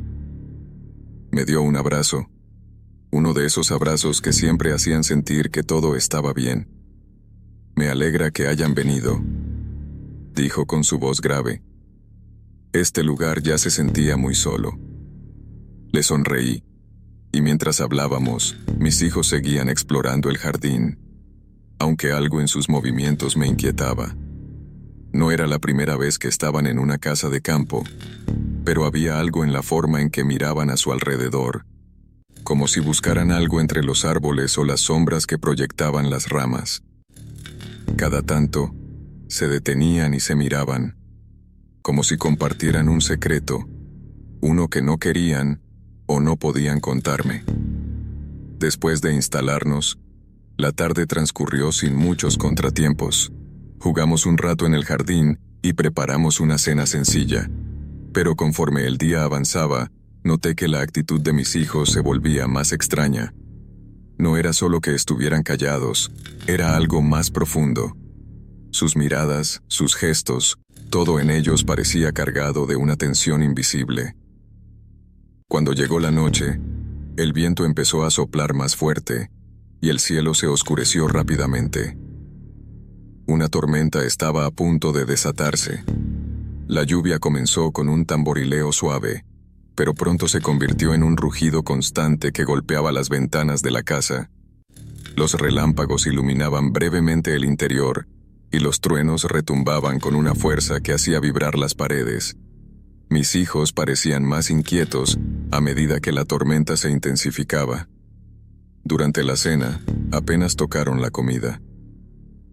Me dio un abrazo, uno de esos abrazos que siempre hacían sentir que todo estaba bien. «Me alegra que hayan venido», dijo con su voz grave. Este lugar ya se sentía muy solo. Le sonreí, y mientras hablábamos, mis hijos seguían explorando el jardín, aunque algo en sus movimientos me inquietaba. No era la primera vez que estaban en una casa de campo, pero había algo en la forma en que miraban a su alrededor, como si buscaran algo entre los árboles o las sombras que proyectaban las ramas. Cada tanto, se detenían y se miraban, como si compartieran un secreto, uno que no querían o no podían contarme. Después de instalarnos, la tarde transcurrió sin muchos contratiempos. Jugamos un rato en el jardín y preparamos una cena sencilla, pero conforme el día avanzaba, noté que la actitud de mis hijos se volvía más extraña. No era solo que estuvieran callados, era algo más profundo. Sus miradas, sus gestos, todo en ellos parecía cargado de una tensión invisible. Cuando llegó la noche, el viento empezó a soplar más fuerte, y el cielo se oscureció rápidamente. Una tormenta estaba a punto de desatarse. La lluvia comenzó con un tamborileo suave, pero pronto se convirtió en un rugido constante que golpeaba las ventanas de la casa. Los relámpagos iluminaban brevemente el interior, y los truenos retumbaban con una fuerza que hacía vibrar las paredes. Mis hijos parecían más inquietos a medida que la tormenta se intensificaba. Durante la cena, apenas tocaron la comida.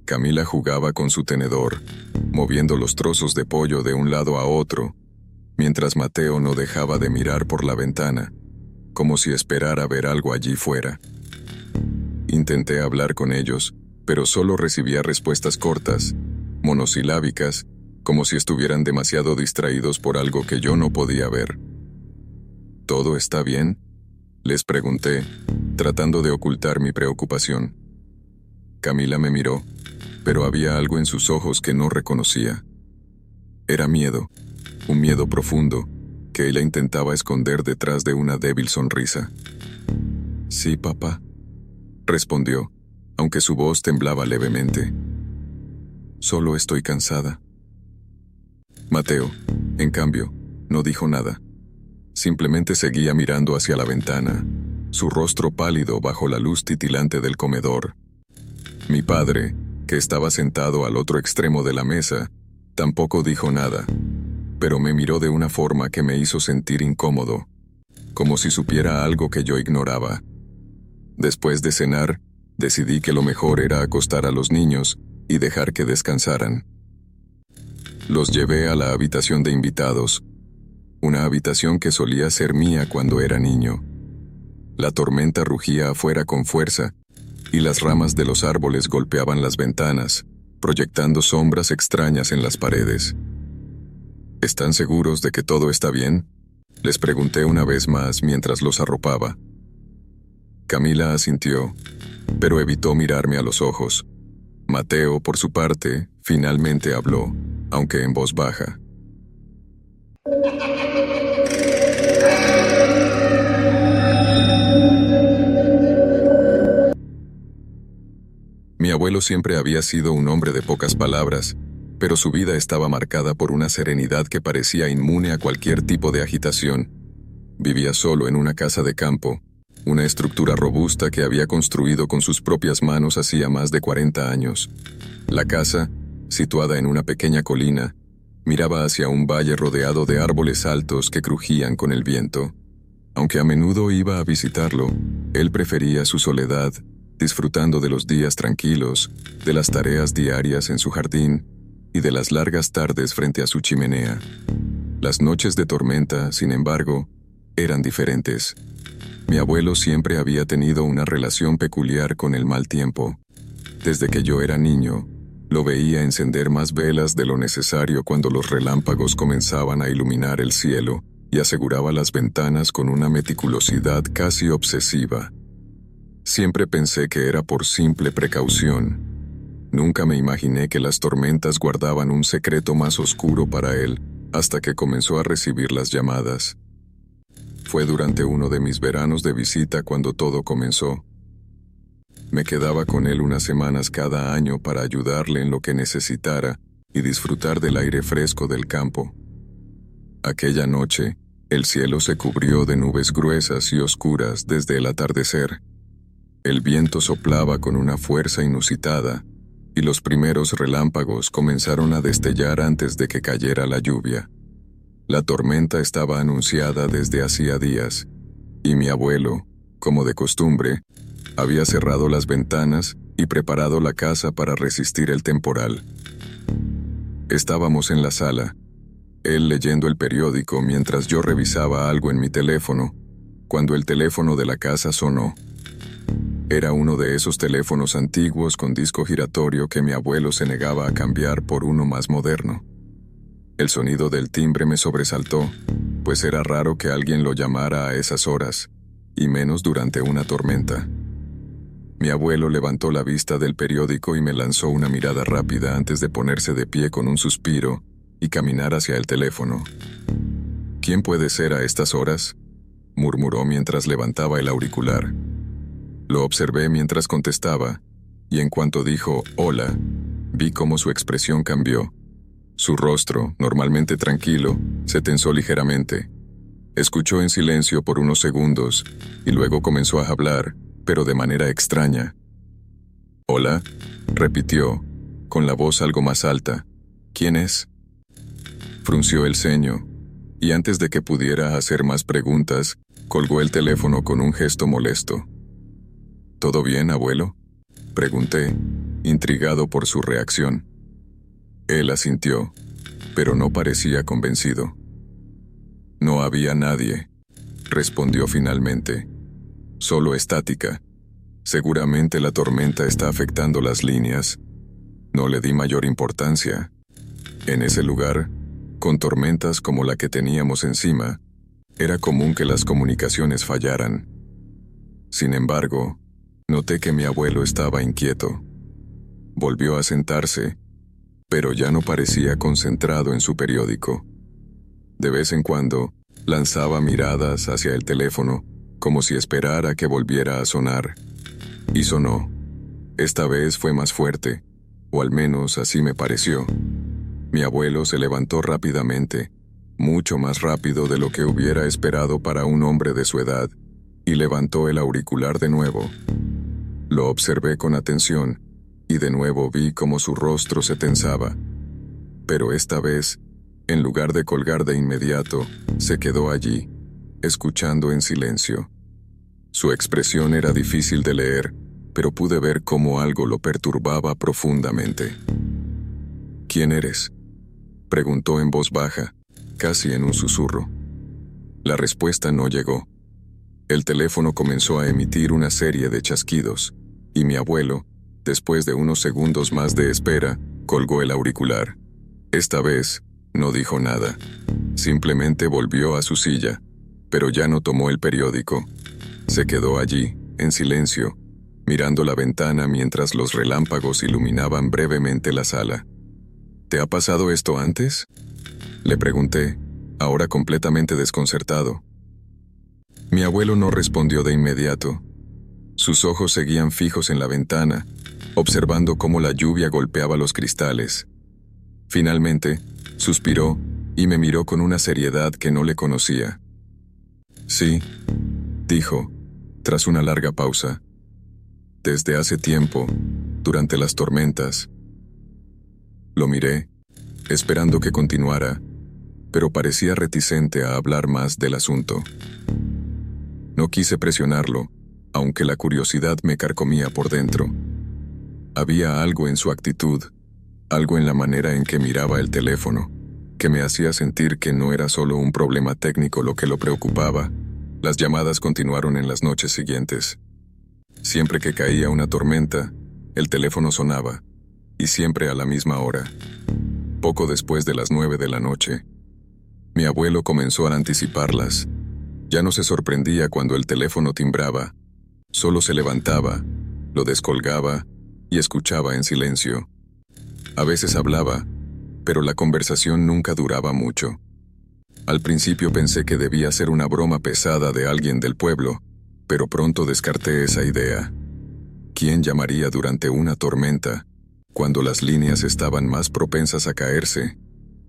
Camila jugaba con su tenedor, moviendo los trozos de pollo de un lado a otro, mientras Mateo no dejaba de mirar por la ventana, como si esperara ver algo allí fuera. Intenté hablar con ellos, pero solo recibía respuestas cortas, monosilábicas, como si estuvieran demasiado distraídos por algo que yo no podía ver. ¿Todo está bien?, les pregunté, tratando de ocultar mi preocupación. Camila me miró, pero había algo en sus ojos que no reconocía. Era miedo, un miedo profundo, que ella intentaba esconder detrás de una débil sonrisa. «Sí, papá», respondió, aunque su voz temblaba levemente. «Solo estoy cansada». Mateo, en cambio, no dijo nada. Simplemente seguía mirando hacia la ventana, su rostro pálido bajo la luz titilante del comedor. Mi padre, que estaba sentado al otro extremo de la mesa, tampoco dijo nada, pero me miró de una forma que me hizo sentir incómodo, como si supiera algo que yo ignoraba. Después de cenar, decidí que lo mejor era acostar a los niños y dejar que descansaran. Los llevé a la habitación de invitados, una habitación que solía ser mía cuando era niño. La tormenta rugía afuera con fuerza, y las ramas de los árboles golpeaban las ventanas, proyectando sombras extrañas en las paredes. ¿Están seguros de que todo está bien?, les pregunté una vez más mientras los arropaba. Camila asintió, pero evitó mirarme a los ojos. Mateo, por su parte, finalmente habló, aunque en voz baja. Mi abuelo siempre había sido un hombre de pocas palabras, pero su vida estaba marcada por una serenidad que parecía inmune a cualquier tipo de agitación. Vivía solo en una casa de campo, una estructura robusta que había construido con sus propias manos hacía más de cuarenta años. La casa, situada en una pequeña colina, miraba hacia un valle rodeado de árboles altos que crujían con el viento. Aunque a menudo iba a visitarlo, él prefería su soledad, disfrutando de los días tranquilos, de las tareas diarias en su jardín y de las largas tardes frente a su chimenea. Las noches de tormenta, sin embargo, eran diferentes. Mi abuelo siempre había tenido una relación peculiar con el mal tiempo. Desde que yo era niño, lo veía encender más velas de lo necesario cuando los relámpagos comenzaban a iluminar el cielo, y aseguraba las ventanas con una meticulosidad casi obsesiva. Siempre pensé que era por simple precaución. Nunca me imaginé que las tormentas guardaban un secreto más oscuro para él, hasta que comenzó a recibir las llamadas. Fue durante uno de mis veranos de visita cuando todo comenzó. Me quedaba con él unas semanas cada año para ayudarle en lo que necesitara y disfrutar del aire fresco del campo. Aquella noche, el cielo se cubrió de nubes gruesas y oscuras desde el atardecer. El viento soplaba con una fuerza inusitada, y los primeros relámpagos comenzaron a destellar antes de que cayera la lluvia. La tormenta estaba anunciada desde hacía días, y mi abuelo, como de costumbre, había cerrado las ventanas y preparado la casa para resistir el temporal. Estábamos en la sala, él leyendo el periódico mientras yo revisaba algo en mi teléfono, cuando el teléfono de la casa sonó. Era uno de esos teléfonos antiguos con disco giratorio que mi abuelo se negaba a cambiar por uno más moderno. El sonido del timbre me sobresaltó, pues era raro que alguien lo llamara a esas horas, y menos durante una tormenta. Mi abuelo levantó la vista del periódico y me lanzó una mirada rápida antes de ponerse de pie con un suspiro y caminar hacia el teléfono. «¿Quién puede ser a estas horas?», murmuró mientras levantaba el auricular. Lo observé mientras contestaba, y en cuanto dijo «hola», vi cómo su expresión cambió. Su rostro, normalmente tranquilo, se tensó ligeramente. Escuchó en silencio por unos segundos, y luego comenzó a hablar, pero de manera extraña. «¿Hola?», repitió, con la voz algo más alta. «¿Quién es?». Frunció el ceño, y antes de que pudiera hacer más preguntas, colgó el teléfono con un gesto molesto. «¿Todo bien, abuelo?», pregunté, intrigado por su reacción. Él asintió, pero no parecía convencido. No había nadie, respondió finalmente. Solo estática. Seguramente la tormenta está afectando las líneas. No le di mayor importancia. En ese lugar, con tormentas como la que teníamos encima, era común que las comunicaciones fallaran. Sin embargo, noté que mi abuelo estaba inquieto. Volvió a sentarse, pero ya no parecía concentrado en su periódico. De vez en cuando, lanzaba miradas hacia el teléfono, como si esperara que volviera a sonar. Y sonó. Esta vez fue más fuerte, o al menos así me pareció. Mi abuelo se levantó rápidamente, mucho más rápido de lo que hubiera esperado para un hombre de su edad, y levantó el auricular de nuevo. Lo observé con atención, y de nuevo vi cómo su rostro se tensaba. Pero esta vez, en lugar de colgar de inmediato, se quedó allí, escuchando en silencio. Su expresión era difícil de leer, pero pude ver cómo algo lo perturbaba profundamente. ¿Quién eres?, preguntó en voz baja, casi en un susurro. La respuesta no llegó. El teléfono comenzó a emitir una serie de chasquidos, y mi abuelo, después de unos segundos más de espera, colgó el auricular. Esta vez, no dijo nada. Simplemente volvió a su silla, pero ya no tomó el periódico. Se quedó allí, en silencio, mirando la ventana mientras los relámpagos iluminaban brevemente la sala. ¿Te ha pasado esto antes?, le pregunté, ahora completamente desconcertado. Mi abuelo no respondió de inmediato. Sus ojos seguían fijos en la ventana, observando cómo la lluvia golpeaba los cristales. Finalmente, suspiró y me miró con una seriedad que no le conocía. Sí, dijo, tras una larga pausa. Desde hace tiempo, durante las tormentas. Lo miré, esperando que continuara, pero parecía reticente a hablar más del asunto. No quise presionarlo, aunque la curiosidad me carcomía por dentro. Había algo en su actitud, algo en la manera en que miraba el teléfono, que me hacía sentir que no era solo un problema técnico lo que lo preocupaba. Las llamadas continuaron en las noches siguientes. Siempre que caía una tormenta, el teléfono sonaba, y siempre a la misma hora. Poco después de las nueve de la noche, mi abuelo comenzó a anticiparlas. Ya no se sorprendía cuando el teléfono timbraba, solo se levantaba, lo descolgaba y escuchaba en silencio. A veces hablaba, pero la conversación nunca duraba mucho. Al principio pensé que debía ser una broma pesada de alguien del pueblo, pero pronto descarté esa idea. ¿Quién llamaría durante una tormenta, cuando las líneas estaban más propensas a caerse?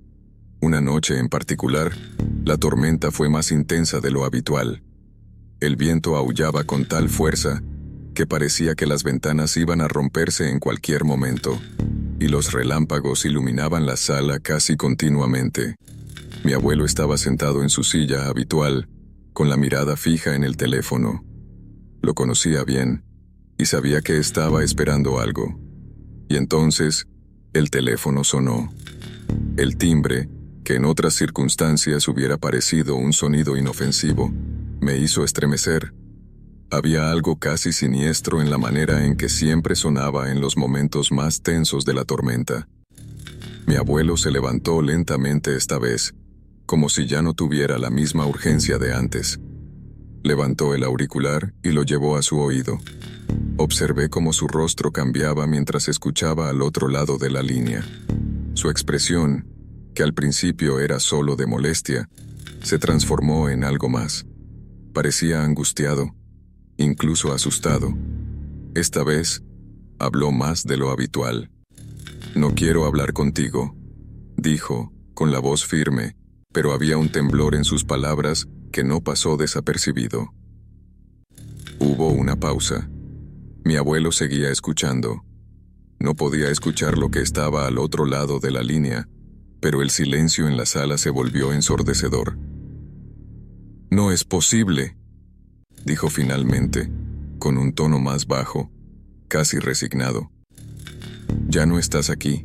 Una noche en particular, la tormenta fue más intensa de lo habitual. El viento aullaba con tal fuerza que parecía que las ventanas iban a romperse en cualquier momento, y los relámpagos iluminaban la sala casi continuamente. Mi abuelo estaba sentado en su silla habitual, con la mirada fija en el teléfono. Lo conocía bien, y sabía que estaba esperando algo. Y entonces, el teléfono sonó. El timbre, que en otras circunstancias hubiera parecido un sonido inofensivo, me hizo estremecer. Había algo casi siniestro en la manera en que siempre sonaba en los momentos más tensos de la tormenta. Mi abuelo se levantó lentamente esta vez, como si ya no tuviera la misma urgencia de antes. Levantó el auricular y lo llevó a su oído. Observé cómo su rostro cambiaba mientras escuchaba al otro lado de la línea. Su expresión, que al principio era solo de molestia, se transformó en algo más. Parecía angustiado, incluso asustado. Esta vez, habló más de lo habitual. «No quiero hablar contigo», dijo, con la voz firme, pero había un temblor en sus palabras que no pasó desapercibido. Hubo una pausa. Mi abuelo seguía escuchando. No podía escuchar lo que estaba al otro lado de la línea, pero el silencio en la sala se volvió ensordecedor. «No es posible», dijo finalmente, con un tono más bajo, casi resignado. Ya no estás aquí.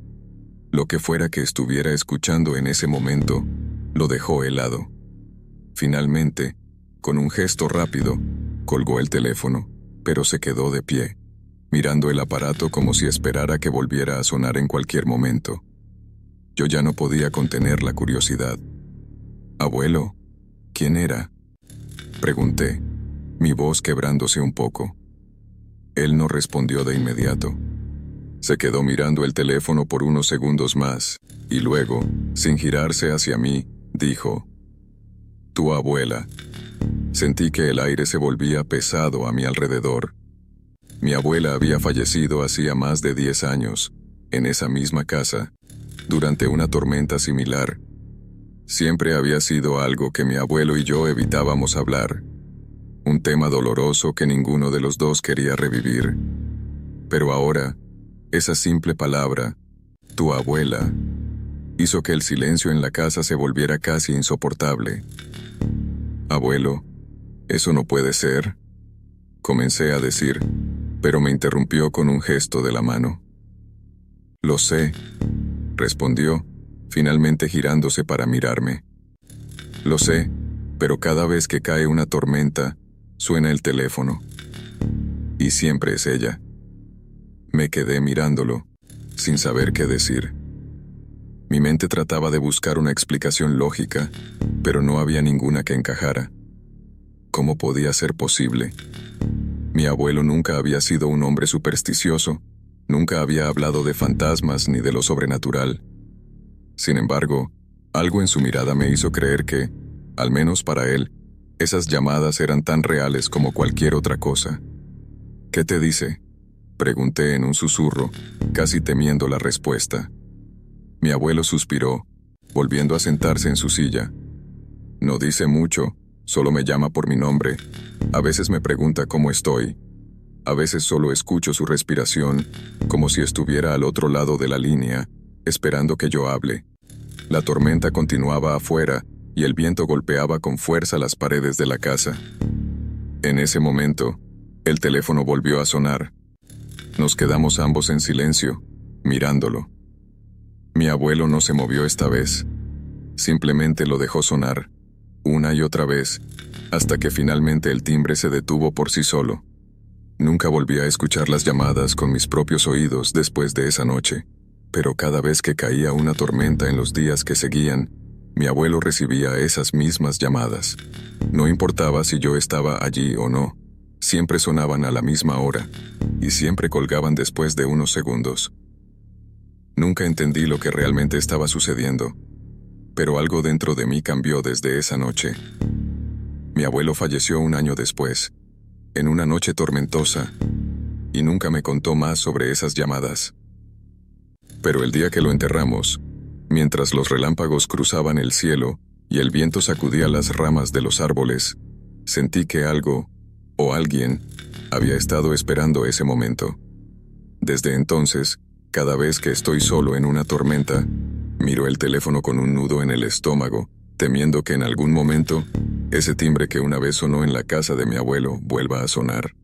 Lo que fuera que estuviera escuchando en ese momento, lo dejó helado. Finalmente, con un gesto rápido, colgó el teléfono, pero se quedó de pie, mirando el aparato como si esperara que volviera a sonar en cualquier momento. Yo ya no podía contener la curiosidad. «Abuelo, ¿quién era?», pregunté, mi voz quebrándose un poco. Él no respondió de inmediato. Se quedó mirando el teléfono por unos segundos más, y luego, sin girarse hacia mí, dijo: «Tu abuela». Sentí que el aire se volvía pesado a mi alrededor. Mi abuela había fallecido hacía más de diez años, en esa misma casa, durante una tormenta similar. Siempre había sido algo que mi abuelo y yo evitábamos hablar, un tema doloroso que ninguno de los dos quería revivir. Pero ahora, esa simple palabra, tu abuela, hizo que el silencio en la casa se volviera casi insoportable. «Abuelo, eso no puede ser», comencé a decir, pero me interrumpió con un gesto de la mano. «Lo sé», respondió, finalmente girándose para mirarme. «Lo sé, pero cada vez que cae una tormenta, suena el teléfono. Y siempre es ella». Me quedé mirándolo, sin saber qué decir. Mi mente trataba de buscar una explicación lógica, pero no había ninguna que encajara. ¿Cómo podía ser posible? Mi abuelo nunca había sido un hombre supersticioso, nunca había hablado de fantasmas ni de lo sobrenatural. Sin embargo, algo en su mirada me hizo creer que, al menos para él, esas llamadas eran tan reales como cualquier otra cosa. «¿Qué te dice?», pregunté en un susurro, casi temiendo la respuesta. Mi abuelo suspiró, volviendo a sentarse en su silla. «No dice mucho, solo me llama por mi nombre. A veces me pregunta cómo estoy. A veces solo escucho su respiración, como si estuviera al otro lado de la línea, esperando que yo hable». La tormenta continuaba afuera y el viento golpeaba con fuerza las paredes de la casa. En ese momento, el teléfono volvió a sonar. Nos quedamos ambos en silencio, mirándolo. Mi abuelo no se movió esta vez. Simplemente lo dejó sonar, una y otra vez, hasta que finalmente el timbre se detuvo por sí solo. Nunca volví a escuchar las llamadas con mis propios oídos después de esa noche, pero cada vez que caía una tormenta en los días que seguían, mi abuelo recibía esas mismas llamadas. No importaba si yo estaba allí o no, siempre sonaban a la misma hora, y siempre colgaban después de unos segundos. Nunca entendí lo que realmente estaba sucediendo, pero algo dentro de mí cambió desde esa noche. Mi abuelo falleció un año después, en una noche tormentosa, y nunca me contó más sobre esas llamadas. Pero el día que lo enterramos, mientras los relámpagos cruzaban el cielo y el viento sacudía las ramas de los árboles, sentí que algo, o alguien, había estado esperando ese momento. Desde entonces, cada vez que estoy solo en una tormenta, miro el teléfono con un nudo en el estómago, temiendo que en algún momento, ese timbre que una vez sonó en la casa de mi abuelo vuelva a sonar.